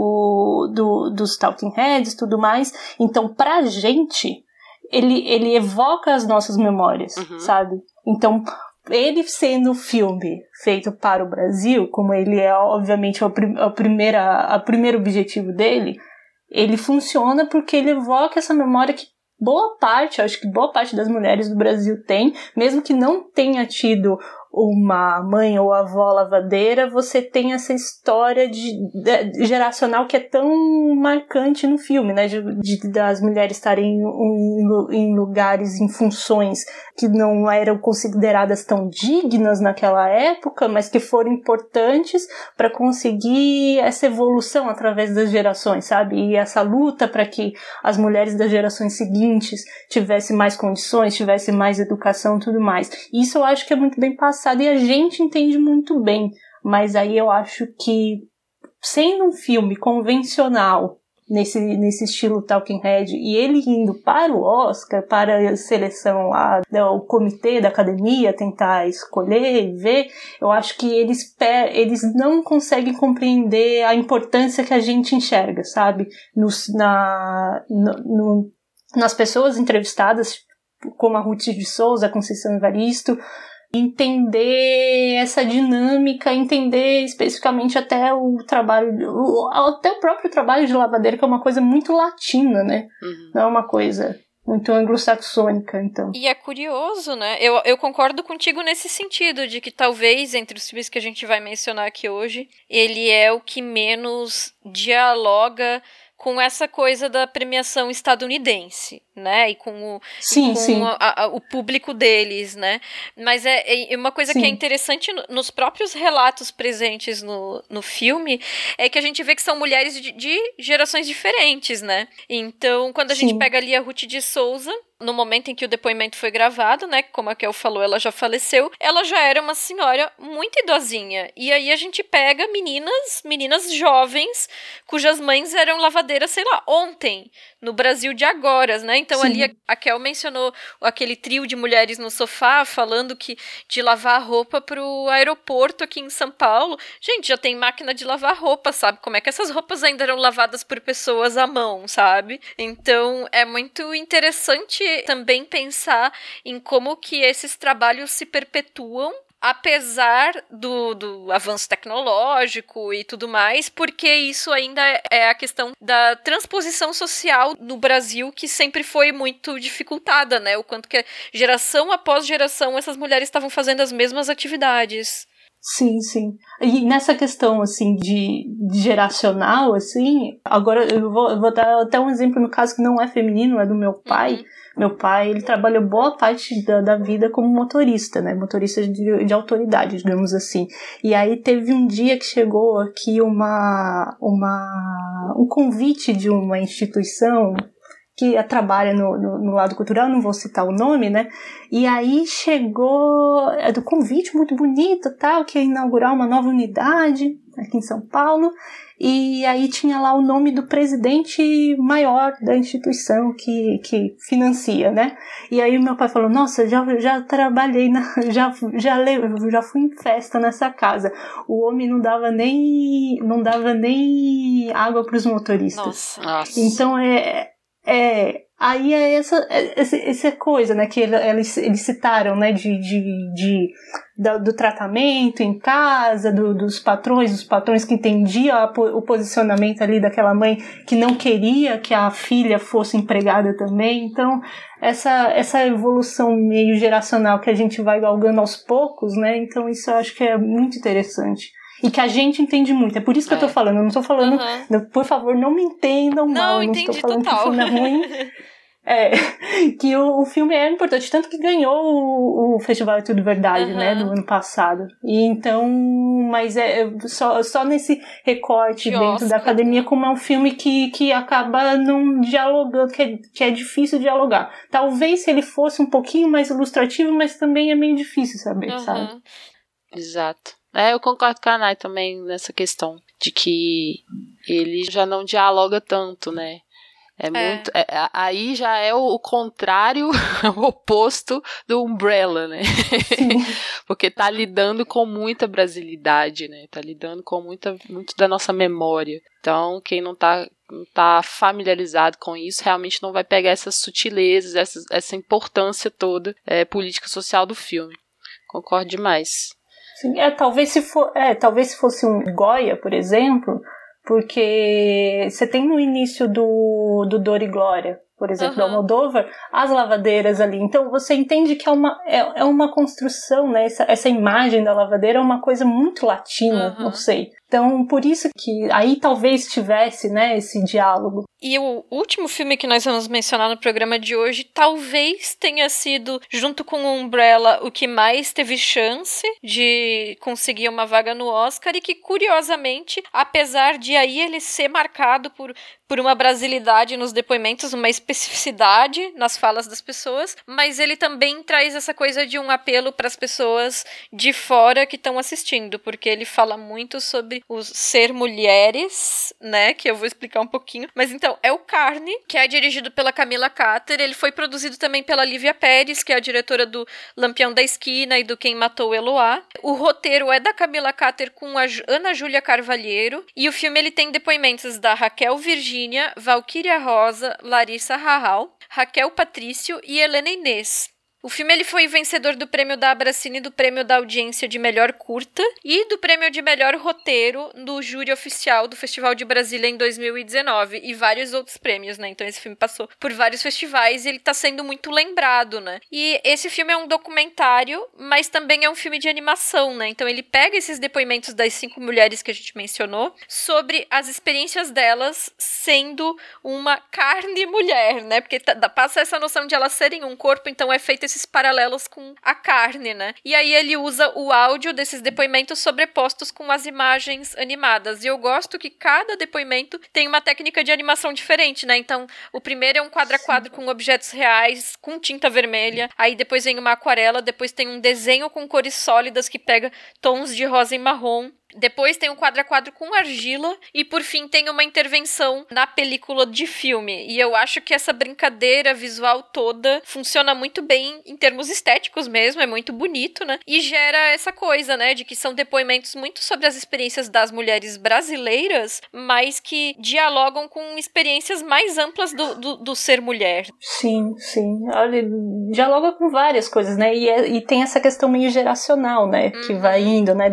dos Talking Heads e tudo mais. Então, pra gente, ele evoca as nossas memórias, sabe? Então, ele sendo um filme feito para o Brasil, como ele é, obviamente, o primeiro objetivo dele, ele funciona porque ele evoca essa memória que acho que boa parte das mulheres do Brasil tem, mesmo que não tenha tido uma mãe ou avó lavadeira, você tem essa história geracional que é tão marcante no filme, né? Das mulheres estarem em lugares, em funções que não eram consideradas tão dignas naquela época, mas que foram importantes para conseguir essa evolução através das gerações, sabe? E essa luta para que as mulheres das gerações seguintes tivessem mais condições, tivessem mais educação e tudo mais. Isso eu acho que é muito bem passado e a gente entende muito bem, mas aí eu acho que sendo um filme convencional nesse estilo Talking Head e ele indo para o Oscar, para a seleção lá, o comitê da academia tentar escolher e ver, eu acho que eles não conseguem compreender a importância que a gente enxerga, sabe? Nas pessoas entrevistadas, como a Ruth de Souza, a Conceição Evaristo, entender essa dinâmica, entender especificamente até o próprio trabalho de lavadeira, que é uma coisa muito latina, né? Não é uma coisa muito anglo-saxônica, então. E é curioso, né? Eu concordo contigo nesse sentido, de que talvez, entre os filmes que a gente vai mencionar aqui hoje, ele é o que menos dialoga com essa coisa da premiação estadunidense, né, e com o público deles, né, mas é uma coisa que é interessante nos próprios relatos presentes no filme, é que a gente vê que são mulheres de gerações diferentes, né, então quando a gente pega ali a Ruth de Souza, no momento em que o depoimento foi gravado, né, como a Kel falou, ela já faleceu, ela já era uma senhora muito idosinha, e aí a gente pega meninas jovens, cujas mães eram lavadeiras, sei lá, ontem, no Brasil de agora, né, então ali a Kel mencionou aquele trio de mulheres no sofá, falando que de lavar roupa pro aeroporto aqui em São Paulo, gente, já tem máquina de lavar roupa, sabe, como é que essas roupas ainda eram lavadas por pessoas à mão, sabe, então é muito interessante também pensar em como que esses trabalhos se perpetuam apesar do avanço tecnológico e tudo mais, porque isso ainda é a questão da transposição social no Brasil, que sempre foi muito dificultada, né? O quanto que geração após geração essas mulheres estavam fazendo as mesmas atividades. Sim, sim. E nessa questão, assim, de geracional, assim, agora eu vou dar até um exemplo no caso que não é feminino, é do meu pai. Meu pai, ele trabalhou boa parte da vida como motorista, né? Motorista de autoridade, digamos assim. E aí teve um dia que chegou aqui um convite de uma instituição que trabalha no lado cultural, não vou citar o nome, né? E aí chegou do convite muito bonito, tal, que ia inaugurar uma nova unidade aqui em São Paulo, e aí tinha lá o nome do presidente maior da instituição que financia, né? E aí meu pai falou, nossa, já trabalhei, já fui em festa nessa casa. O homem não dava nem água para os motoristas. Nossa. Então aí é essa coisa, né, que eles citaram, né, do tratamento em casa, dos patrões que entendiam o posicionamento ali daquela mãe que não queria que a filha fosse empregada também. Então, essa evolução meio geracional que a gente vai galgando aos poucos, né, então isso eu acho que é muito interessante. E que a gente entende muito. É por isso que eu tô falando. Eu não tô falando... Por favor, não me entendam mal. Não estou falando total. Que o filme é ruim. Que o filme é importante. Tanto que ganhou o Festival É Tudo Verdade, né? Do ano passado. E então... Mas só nesse recorte dentro Oscar, da academia, como é um filme que acaba não dialogando, que é difícil dialogar. Talvez se ele fosse um pouquinho mais ilustrativo, mas também é meio difícil saber, sabe? Exato. Eu concordo com a Nay também nessa questão de que ele já não dialoga tanto, né? Muito. Aí já é o contrário, o oposto do Umbrella, né? Porque tá lidando com muita brasilidade, né? Tá lidando com muito da nossa memória. Então, quem não tá familiarizado com isso, realmente não vai pegar essas sutilezas, essa importância toda política social do filme. Concordo demais. Sim, talvez se fosse um Goya, por exemplo, porque você tem no início do Dor e Glória, por exemplo, do Almodóvar, as lavadeiras ali. Então você entende que é uma construção, né? Essa imagem da lavadeira é uma coisa muito latina, não sei. Então, por isso que aí talvez tivesse, né, esse diálogo. E o último filme que nós vamos mencionar no programa de hoje talvez tenha sido, junto com o Umbrella, o que mais teve chance de conseguir uma vaga no Oscar e que, curiosamente, apesar de aí ele ser marcado por uma brasilidade nos depoimentos, uma especificidade nas falas das pessoas, mas ele também traz essa coisa de um apelo para as pessoas de fora que estão assistindo, porque ele fala muito sobre os ser mulheres, né, que eu vou explicar um pouquinho, mas então é o Carne, que é dirigido pela Camila Cater. Ele foi produzido também pela Lívia Pérez, que é a diretora do Lampião da Esquina e do Quem Matou Eloá. O roteiro é da Camila Cater com a Ana Júlia Carvalheiro, e o filme ele tem depoimentos da Raquel Virgínia, Valquíria Rosa, Larissa Rahal, Raquel Patrício e Helena Inês. O filme ele foi vencedor do prêmio da Abracine, do prêmio da audiência de melhor curta e do prêmio de melhor roteiro do júri oficial do Festival de Brasília em 2019 e vários outros prêmios, né? Então esse filme passou por vários festivais e ele tá sendo muito lembrado, né? E esse filme é um documentário, mas também é um filme de animação, né? Então ele pega esses depoimentos das 5 mulheres que a gente mencionou sobre as experiências delas sendo uma carne mulher, né? Porque passa essa noção de elas serem um corpo, então é feito esses paralelos com a carne, né? E aí ele usa o áudio desses depoimentos sobrepostos com as imagens animadas. E eu gosto que cada depoimento tem uma técnica de animação diferente, né? Então, o primeiro é um quadro a quadro com objetos reais, com tinta vermelha. Aí depois vem uma aquarela, depois tem um desenho com cores sólidas que pega tons de rosa e marrom. Depois tem um quadro a quadro com argila e por fim tem uma intervenção na película de filme. E eu acho que essa brincadeira visual toda funciona muito bem em termos estéticos mesmo, é muito bonito, né? E gera essa coisa, né, de que são depoimentos muito sobre as experiências das mulheres brasileiras, mas que dialogam com experiências mais amplas do ser mulher. Sim. Olha, dialoga com várias coisas, né? E tem essa questão meio geracional, né? Que vai indo, né?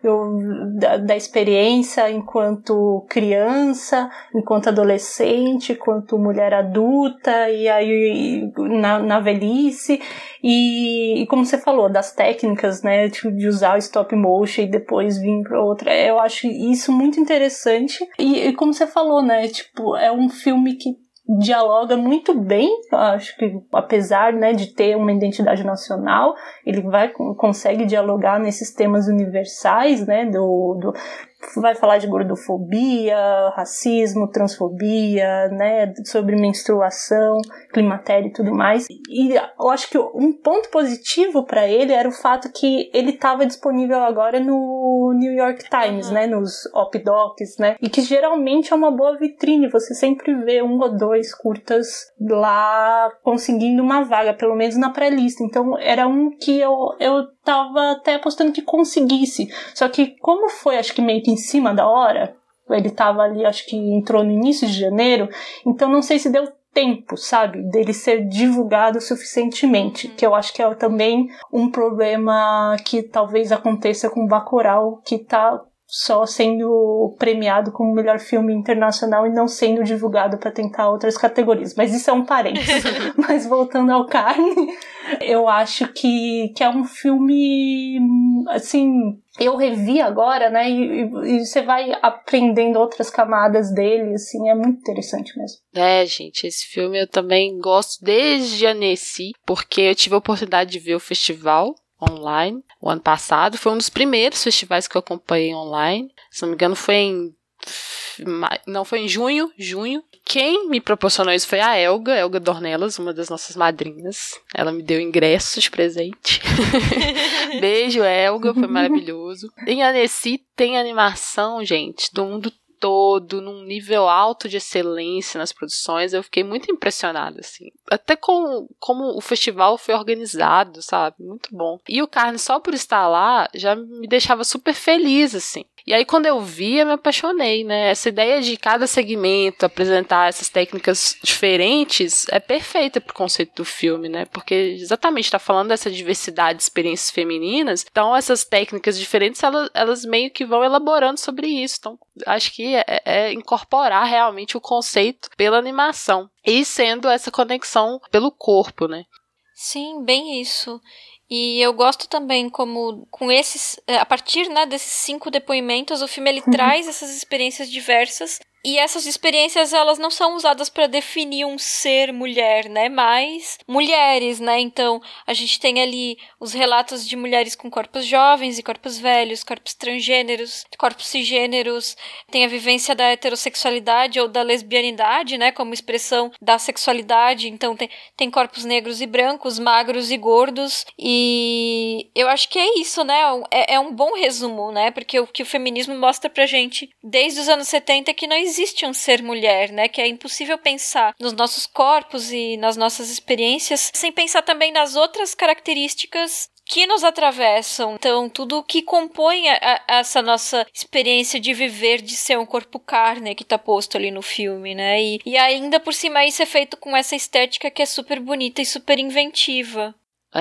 Da experiência enquanto criança, enquanto adolescente, enquanto mulher adulta, e aí na velhice, e como você falou, das técnicas, né, de usar o stop motion e depois vir para outra. Eu acho isso muito interessante, e como você falou, né, tipo, é um filme que dialoga muito bem, acho que apesar, né, de ter uma identidade nacional, ele consegue dialogar nesses temas universais, né, vai falar de gordofobia, racismo, transfobia, né, sobre menstruação, climatério e tudo mais. E eu acho que um ponto positivo para ele era o fato que ele estava disponível agora no New York Times, né, nos op-docs, né, e que geralmente é uma boa vitrine, você sempre vê 1 ou 2 curtas lá conseguindo uma vaga, pelo menos na pré-lista. Então era um que eu tava até apostando que conseguisse, só que como foi, acho que meio que em cima da hora, ele tava ali, acho que entrou no início de janeiro, então não sei se deu tempo, sabe, dele ser divulgado suficientemente, que eu acho que é também um problema que talvez aconteça com Bacurau, que tá só sendo premiado como melhor filme internacional e não sendo divulgado para tentar outras categorias. Mas isso é um parênteses. Mas voltando ao Carne, eu acho que é um filme, assim, eu revi agora, né, e você vai aprendendo outras camadas dele, assim, é muito interessante mesmo. Gente, esse filme eu também gosto desde Annecy, porque eu tive a oportunidade de ver o festival online o ano passado. Foi um dos primeiros festivais que eu acompanhei online. Se não me engano, foi em junho. Quem me proporcionou isso foi a Elga Dornelas, uma das nossas madrinhas. Ela me deu ingresso de presente. Beijo, Elga, foi maravilhoso. Em Annecy tem animação, gente, do mundo todo, num nível alto de excelência nas produções. Eu fiquei muito impressionada, assim. Até como o festival foi organizado, sabe? Muito bom. E o Carne, só por estar lá, já me deixava super feliz, assim. E aí, quando eu vi, eu me apaixonei, né? Essa ideia de cada segmento apresentar essas técnicas diferentes é perfeita pro conceito do filme, né? Porque exatamente está falando dessa diversidade de experiências femininas, então essas técnicas diferentes, elas meio que vão elaborando sobre isso. Então, acho que é incorporar realmente o conceito pela animação e sendo essa conexão pelo corpo, né? Sim, bem isso. E eu gosto também como, com esses, a partir, né, desses 5 depoimentos, o filme ele traz essas experiências diversas. E essas experiências, elas não são usadas para definir um ser mulher, né? Mas mulheres, né? Então, a gente tem ali os relatos de mulheres com corpos jovens e corpos velhos, corpos transgêneros, corpos cisgêneros. Tem a vivência da heterossexualidade ou da lesbianidade, né? Como expressão da sexualidade. Então, tem corpos negros e brancos, magros e gordos. E eu acho que é isso, né? É um bom resumo, né? Porque o que o feminismo mostra pra gente desde os anos 70 é que não existe um ser mulher, né? Que é impossível pensar nos nossos corpos e nas nossas experiências sem pensar também nas outras características que nos atravessam. Então, tudo que compõe essa nossa experiência de viver, de ser um corpo carne que tá posto ali no filme, né? E ainda por cima isso é feito com essa estética que é super bonita e super inventiva.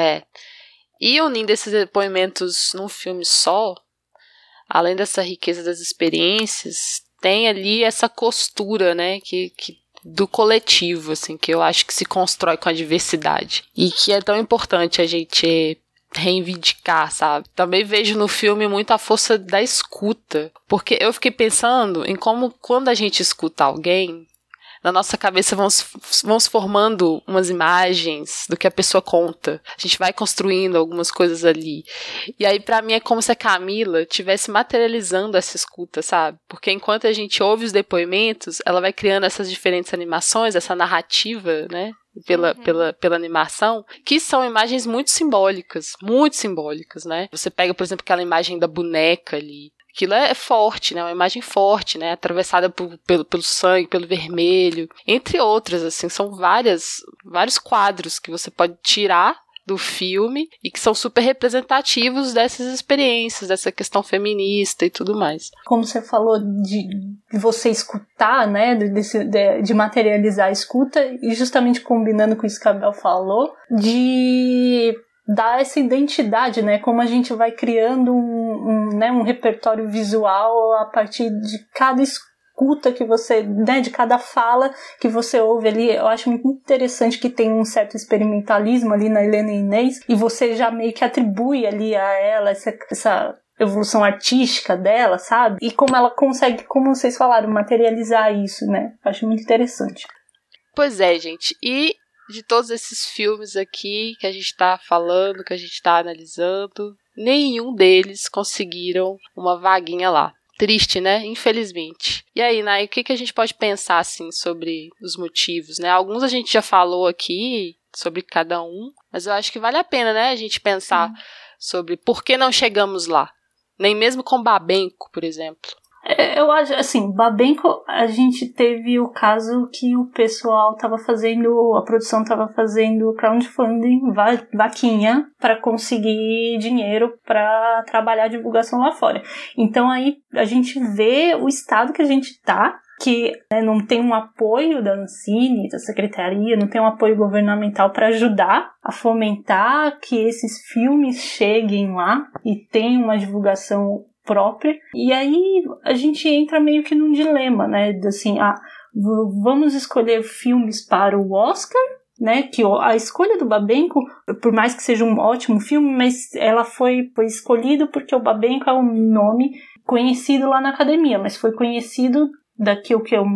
E unindo esses depoimentos num filme só, além dessa riqueza das experiências, tem ali essa costura, né, que do coletivo, assim, que eu acho que se constrói com a diversidade. E que é tão importante a gente reivindicar, sabe? Também vejo no filme muito a força da escuta. Porque eu fiquei pensando em como, quando a gente escuta alguém, na nossa cabeça vão se formando umas imagens do que a pessoa conta. A gente vai construindo algumas coisas ali. E aí, pra mim, é como se a Camila estivesse materializando essa escuta, sabe? Porque enquanto a gente ouve os depoimentos, ela vai criando essas diferentes animações, essa narrativa, né? Pela animação, que são imagens muito simbólicas, né? Você pega, por exemplo, aquela imagem da boneca ali. Aquilo é forte, né? Uma imagem forte, né? Atravessada pelo sangue, pelo vermelho, entre outras, assim, são vários quadros que você pode tirar do filme e que são super representativos dessas experiências, dessa questão feminista e tudo mais. Como você falou de você escutar, né, de materializar a escuta, e justamente combinando com isso que a Bel falou, de dar essa identidade, né, como a gente vai criando um repertório visual a partir de cada escuta que você, né, de cada fala que você ouve ali. Eu acho muito interessante que tem um certo experimentalismo ali na Helena Inês, e você já meio que atribui ali a ela essa evolução artística dela, sabe? E como ela consegue, como vocês falaram, materializar isso, né? Eu acho muito interessante. Pois é, gente. E de todos esses filmes aqui que a gente tá falando, que a gente tá analisando, nenhum deles conseguiram uma vaguinha lá. Triste, né? Infelizmente. E aí, Nai, o que a gente pode pensar, assim, sobre os motivos, né? Alguns a gente já falou aqui sobre cada um, mas eu acho que vale a pena, né? A gente pensar sobre por que não chegamos lá. Nem mesmo com Babenco, por exemplo. Eu acho, assim, Babenco, a gente teve o caso que o pessoal tava fazendo, a produção tava fazendo crowdfunding, vaquinha, para conseguir dinheiro para trabalhar a divulgação lá fora. Então aí a gente vê o estado que a gente tá, que, né, não tem um apoio da Ancine, da Secretaria, não tem um apoio governamental para ajudar a fomentar que esses filmes cheguem lá e tenham uma divulgação própria. E aí a gente entra meio que num dilema, né? Assim, vamos escolher filmes para o Oscar, né? Que a escolha do Babenco, por mais que seja um ótimo filme, mas ela foi escolhido porque o Babenco é um nome conhecido lá na academia, mas foi conhecido daqui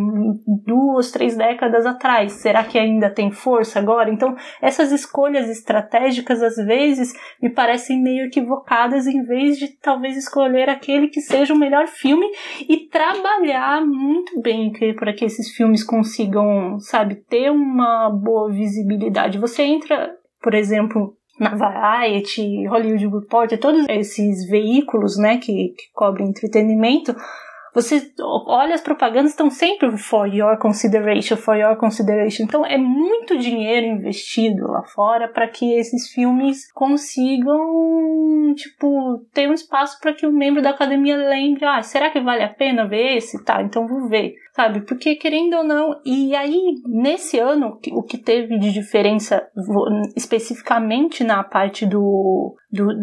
2, 3 décadas atrás. Será que ainda tem força agora? Então, essas escolhas estratégicas, às vezes, me parecem meio equivocadas, em vez de talvez escolher aquele que seja o melhor filme e trabalhar muito bem para que esses filmes consigam, sabe, ter uma boa visibilidade. Você entra, por exemplo, na Variety, Hollywood Reporter, todos esses veículos, né, que cobrem entretenimento. Você olha, as propagandas estão sempre for your consideration. Então é muito dinheiro investido lá fora para que esses filmes consigam, tipo, ter um espaço para que o membro da academia lembre, será que vale a pena ver esse? Tá, então vou ver, sabe? Porque querendo ou não, e aí nesse ano o que teve de diferença especificamente na parte do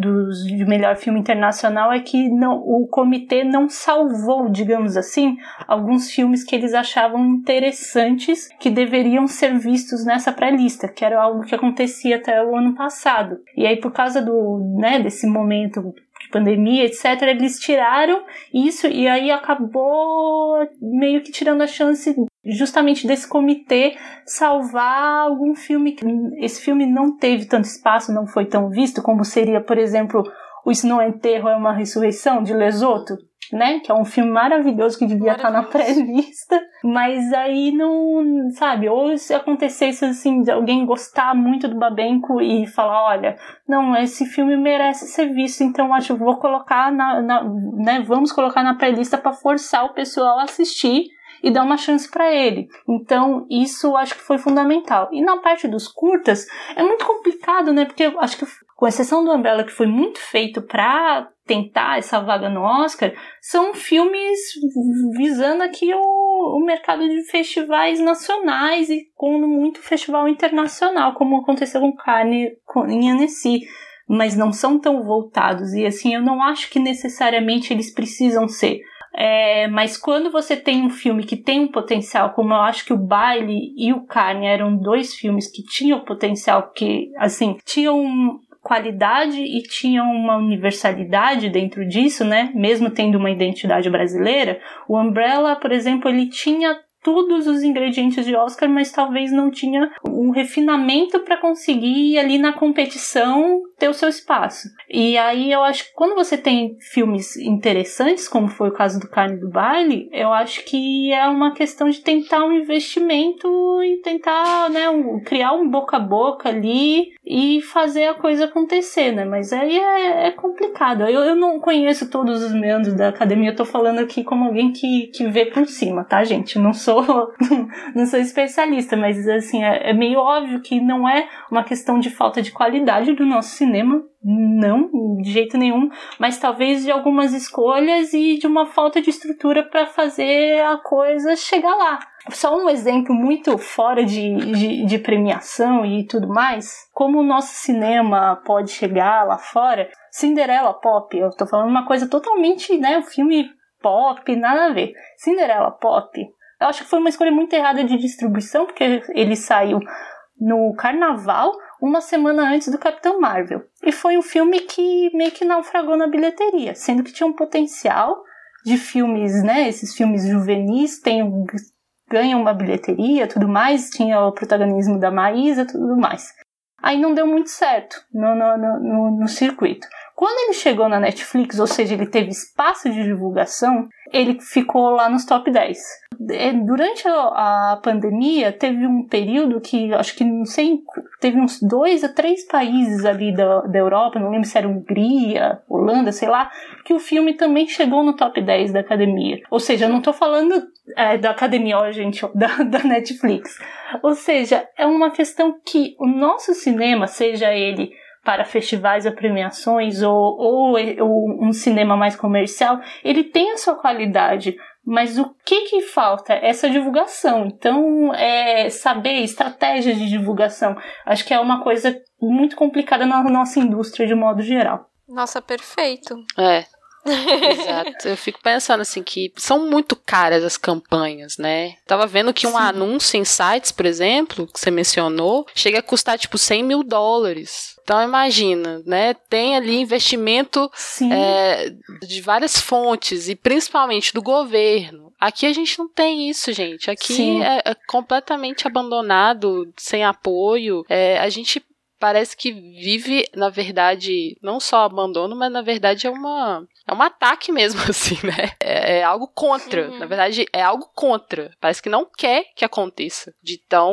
melhor filme internacional é que o comitê não salvou, digamos assim, alguns filmes que eles achavam interessantes que deveriam ser vistos nessa pré-lista, que era algo que acontecia até o ano passado. E aí, por causa desse momento de pandemia, etc., eles tiraram isso e aí acabou meio que tirando a chance justamente desse comitê salvar algum filme. Esse filme não teve tanto espaço, não foi tão visto, como seria, por exemplo, O Isso Não é Enterro, é uma Ressurreição, de Lesoto, né? Que é um filme maravilhoso que devia estar na pré-lista, mas aí não, sabe, ou se acontecesse assim, de alguém gostar muito do Babenco e falar, olha, não, esse filme merece ser visto, então acho que vou colocar né, vamos colocar na pré-lista para forçar o pessoal a assistir e dar uma chance para ele. Então, isso acho que foi fundamental. E na parte dos curtas, é muito complicado, né? Porque eu acho que, com exceção do Umbrella, que foi muito feito para tentar essa vaga no Oscar, são filmes visando aqui o mercado de festivais nacionais e com muito festival internacional, como aconteceu com Carne em Annecy. Mas não são tão voltados. E assim, eu não acho que necessariamente eles precisam ser. Mas quando você tem um filme que tem um potencial, como eu acho que o Baile e o Carne eram 2 filmes que tinham potencial, que assim, tinham qualidade e tinham uma universalidade dentro disso, né? Mesmo tendo uma identidade brasileira, o Umbrella, por exemplo, ele tinha todos os ingredientes de Oscar, mas talvez não tinha um refinamento para conseguir ali na competição ter o seu espaço. E aí eu acho que quando você tem filmes interessantes, como foi o caso do Carne e do Baile, eu acho que é uma questão de tentar um investimento e tentar, né, criar um boca a boca ali e fazer a coisa acontecer, né? Mas aí é complicado. Eu não conheço todos os meandros da academia, eu tô falando aqui como alguém que vê por cima, tá, gente? Não sou especialista, mas assim, é meio óbvio que não é uma questão de falta de qualidade do nosso cinema, não, de jeito nenhum, mas talvez de algumas escolhas e de uma falta de estrutura para fazer a coisa chegar lá. Só um exemplo muito fora de premiação e tudo mais, como o nosso cinema pode chegar lá fora. Cinderela Pop, eu tô falando uma coisa totalmente, né, um filme pop, nada a ver. Cinderela Pop, eu acho que foi uma escolha muito errada de distribuição, porque ele saiu no Carnaval, uma semana antes do Capitão Marvel. E foi um filme que meio que naufragou na bilheteria, sendo que tinha um potencial de filmes, né, esses filmes juvenis ganham uma bilheteria, tudo mais, tinha o protagonismo da Maísa, tudo mais. Aí não deu muito certo no circuito. Quando ele chegou na Netflix, ou seja, ele teve espaço de divulgação, ele ficou lá nos top 10. Durante a pandemia, teve um período que, acho que, não sei, teve uns 2 a 3 países ali da Europa, não lembro se era Hungria, Holanda, sei lá, que o filme também chegou no top 10 da academia. Ou seja, eu não tô falando da academia, ó, gente, da Netflix. Ou seja, é uma questão que o nosso cinema, seja ele para festivais ou premiações, ou um cinema mais comercial, ele tem a sua qualidade, mas o que falta? Essa divulgação. Então, saber estratégia de divulgação. Acho que é uma coisa muito complicada na nossa indústria de modo geral. Nossa, perfeito. Exato. Eu fico pensando assim que são muito caras as campanhas, né? Tava vendo que um anúncio em sites, por exemplo, que você mencionou, chega a custar tipo $100 mil. Então imagina, né? Tem ali investimento de várias fontes e principalmente do governo. Aqui a gente não tem isso, gente. Aqui é completamente abandonado, sem apoio. A gente parece que vive, na verdade, não só abandono, mas na verdade é um ataque mesmo, assim, né? É algo contra. Na verdade, é algo contra. Parece que não quer que aconteça. De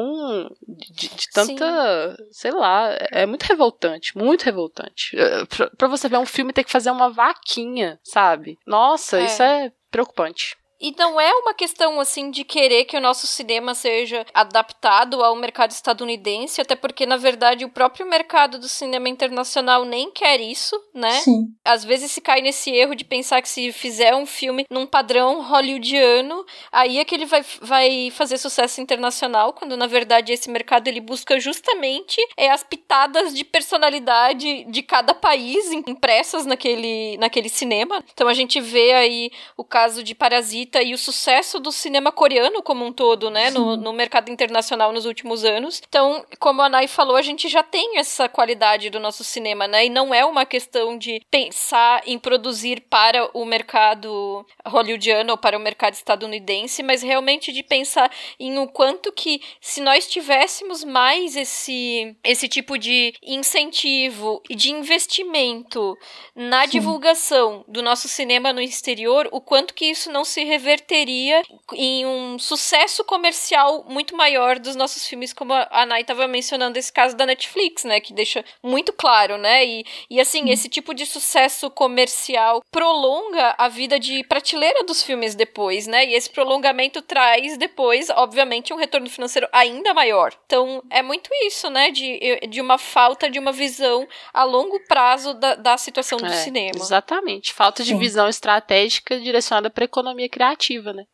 tanta, sei lá, é muito revoltante, muito revoltante. Pra você ver um filme ter que fazer uma vaquinha, sabe? Nossa, isso é preocupante. E não é uma questão, assim, de querer que o nosso cinema seja adaptado ao mercado estadunidense, até porque, na verdade, o próprio mercado do cinema internacional nem quer isso, né? Sim. Às vezes se cai nesse erro de pensar que se fizer um filme num padrão hollywoodiano, aí é que ele vai fazer sucesso internacional, quando, na verdade, esse mercado ele busca justamente as pitadas de personalidade de cada país impressas naquele cinema. Então, a gente vê aí o caso de Parasita e o sucesso do cinema coreano como um todo, né, no mercado internacional nos últimos anos. Então, como a Nay falou, a gente já tem essa qualidade do nosso cinema, né, e não é uma questão de pensar em produzir para o mercado hollywoodiano ou para o mercado estadunidense, mas realmente de pensar em o quanto que, se nós tivéssemos mais esse tipo de incentivo e de investimento na divulgação do nosso cinema no exterior, o quanto que isso não se reverteria em um sucesso comercial muito maior dos nossos filmes, como a Nay estava mencionando esse caso da Netflix, né, que deixa muito claro, né, e assim, esse tipo de sucesso comercial prolonga a vida de prateleira dos filmes depois, né, e esse prolongamento traz depois, obviamente, um retorno financeiro ainda maior. Então, é muito isso, né, de uma falta de uma visão a longo prazo da situação do cinema. Exatamente, falta de visão estratégica direcionada para a economia criativa, né?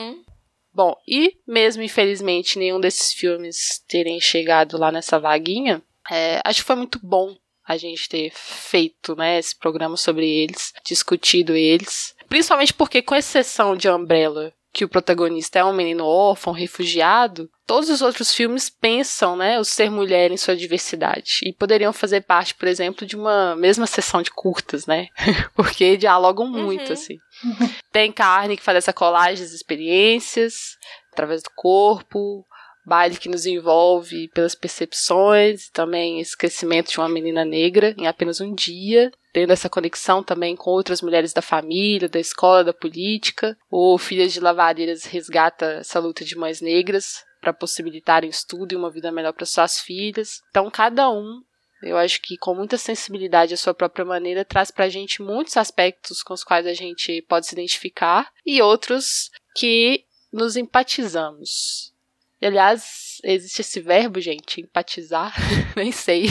Bom, e mesmo, infelizmente, nenhum desses filmes terem chegado lá nessa vaguinha, acho que foi muito bom a gente ter feito, né, esse programa sobre eles, discutido eles, principalmente porque, com exceção de Umbrella, que o protagonista é um menino órfão, refugiado, todos os outros filmes pensam, né, o ser mulher em sua diversidade. E poderiam fazer parte, por exemplo, de uma mesma sessão de curtas, né? Porque dialogam muito, assim. Tem Carne, que faz essa colagem das experiências, através do corpo, Baile, que nos envolve pelas percepções, também esse crescimento de uma menina negra em apenas um dia, tendo essa conexão também com outras mulheres da família, da escola, da política. O Filhas de Lavadeiras resgata essa luta de mães negras para possibilitarem estudo e uma vida melhor para suas filhas. Então, cada um, eu acho que com muita sensibilidade à sua própria maneira, traz pra gente muitos aspectos com os quais a gente pode se identificar e outros que nos empatizamos. E, aliás, existe esse verbo, gente, empatizar? Nem sei.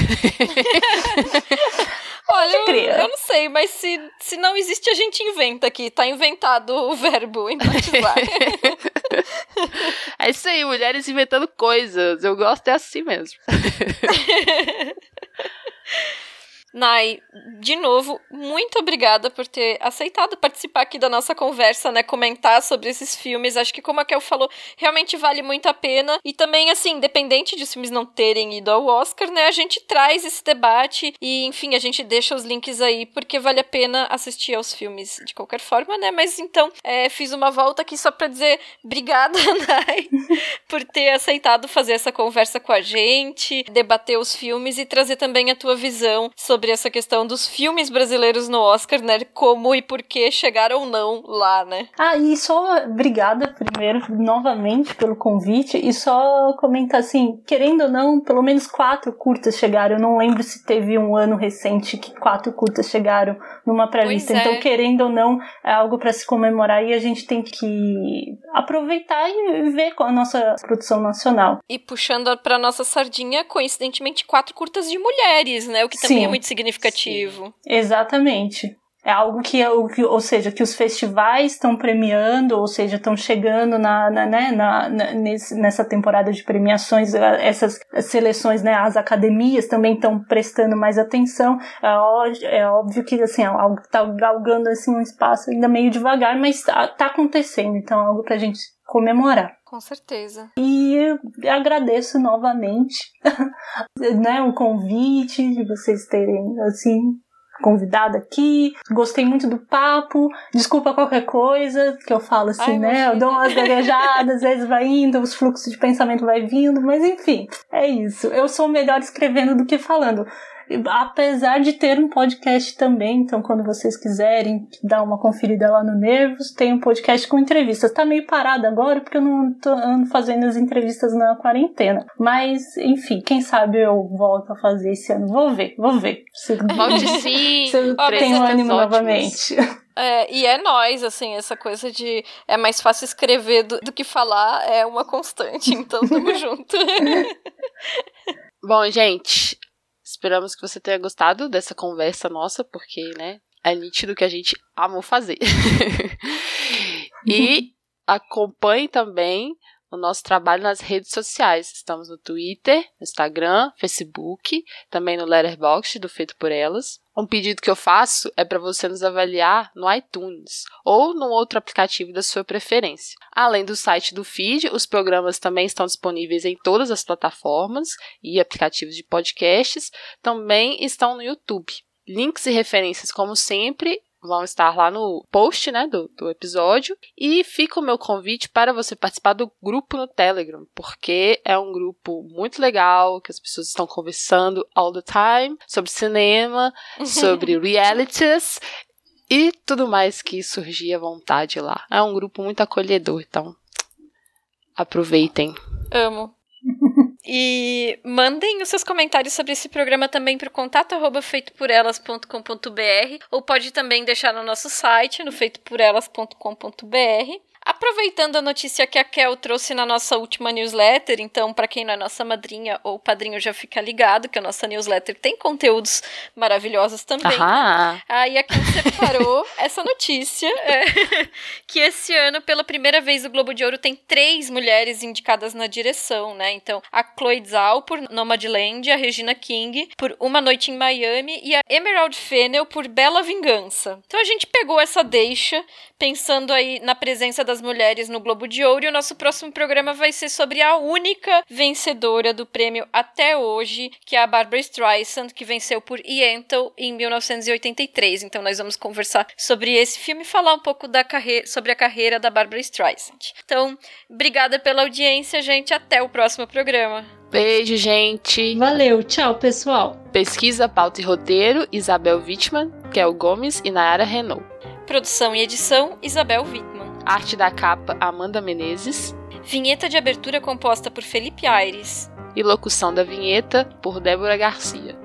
Olha, eu não sei, mas se não existe, a gente inventa aqui. Tá inventado o verbo empatizar. É isso aí, mulheres inventando coisas. Eu gosto assim mesmo. Nay, de novo, muito obrigada por ter aceitado participar aqui da nossa conversa, né, comentar sobre esses filmes. Acho que, como a Kel falou, realmente vale muito a pena. E também, assim, independente de os filmes não terem ido ao Oscar, né, a gente traz esse debate e, enfim, a gente deixa os links aí, porque vale a pena assistir aos filmes de qualquer forma, né. Mas, então, fiz uma volta aqui só pra dizer obrigada, Nay, por ter aceitado fazer essa conversa com a gente, debater os filmes e trazer também a tua visão sobre sobre essa questão dos filmes brasileiros no Oscar, né? Como e por que chegaram ou não lá, né? E só obrigada primeiro, novamente, pelo convite, e só comentar assim, querendo ou não, pelo menos 4 curtas chegaram. Eu não lembro se teve um ano recente que 4 curtas chegaram numa pré-lista. Então, querendo ou não, é algo para se comemorar e a gente tem que aproveitar e ver com a nossa produção nacional. E puxando pra nossa sardinha, coincidentemente, 4 curtas de mulheres, né? O que também é muito significativo. Sim. Exatamente. É algo que, ou seja, que os festivais estão premiando, ou seja, estão chegando nessa temporada de premiações, essas seleções, né, as academias também estão prestando mais atenção. É óbvio que, assim, é algo que está galgando, assim, um espaço ainda meio devagar, mas está acontecendo, então é algo pra gente comemorar. Com certeza. E eu agradeço novamente, né, o convite de vocês terem, assim, convidada aqui. Gostei muito do papo. Desculpa qualquer coisa que eu falo assim, né? Eu dou umas gaguejadas, às vezes vai indo, os fluxos de pensamento vai vindo, mas enfim, é isso. Eu sou melhor escrevendo do que falando. Apesar de ter um podcast também, então quando vocês quiserem dar uma conferida lá no Nervos, tem um podcast com entrevistas. Tá meio parado agora porque eu não ando fazendo as entrevistas na quarentena. Mas, enfim, quem sabe eu volto a fazer esse ano. Vou ver. Volte sim! Se eu tenho ânimo novamente. E é nós, assim, essa coisa de é mais fácil escrever do que falar é uma constante, então tamo junto. Bom, gente, esperamos que você tenha gostado dessa conversa nossa, porque, né, é nítido que a gente amou fazer. E acompanhe também o nosso trabalho nas redes sociais. Estamos no Twitter, no Instagram, Facebook, também no Letterboxd do Feito por Elas. Um pedido que eu faço é para você nos avaliar no iTunes ou num outro aplicativo da sua preferência. Além do site do feed, os programas também estão disponíveis em todas as plataformas e aplicativos de podcasts. Também estão no YouTube. Links e referências, como sempre, vão estar lá no post, né, do episódio. E fica o meu convite para você participar do grupo no Telegram, porque é um grupo muito legal, que as pessoas estão conversando all the time sobre cinema, sobre realities e tudo mais que surgir à vontade lá. É um grupo muito acolhedor, então aproveitem. Amo. E mandem os seus comentários sobre esse programa também para o contato@feitoporelas.com.br ou pode também deixar no nosso site, no feitoporelas.com.br. Aproveitando a notícia que a Kel trouxe na nossa última newsletter, então, para quem não é nossa madrinha ou padrinho já fica ligado que a nossa newsletter tem conteúdos maravilhosos também. Aí a Kel separou essa notícia, que esse ano, pela primeira vez, o Globo de Ouro tem 3 mulheres indicadas na direção, né? Então, a Chloe Zhao por Nomadland, a Regina King por Uma Noite em Miami e a Emerald Fennell por Bela Vingança. Então, a gente pegou essa deixa, pensando aí na presença das mulheres no Globo de Ouro, e o nosso próximo programa vai ser sobre a única vencedora do prêmio até hoje, que é a Barbra Streisand, que venceu por Yentl em 1983. Então nós vamos conversar sobre esse filme e falar um pouco sobre a carreira da Barbra Streisand. Então, obrigada pela audiência, gente. Até o próximo programa. Beijo, gente. Valeu, tchau, pessoal. Pesquisa, pauta e roteiro, Isabel Wittmann, Kel Gomes e Nayara Renault. Produção e edição, Isabel Wittmann. Arte da capa, Amanda Menezes. Vinheta de abertura composta por Felipe Aires. E locução da vinheta por Débora Garcia.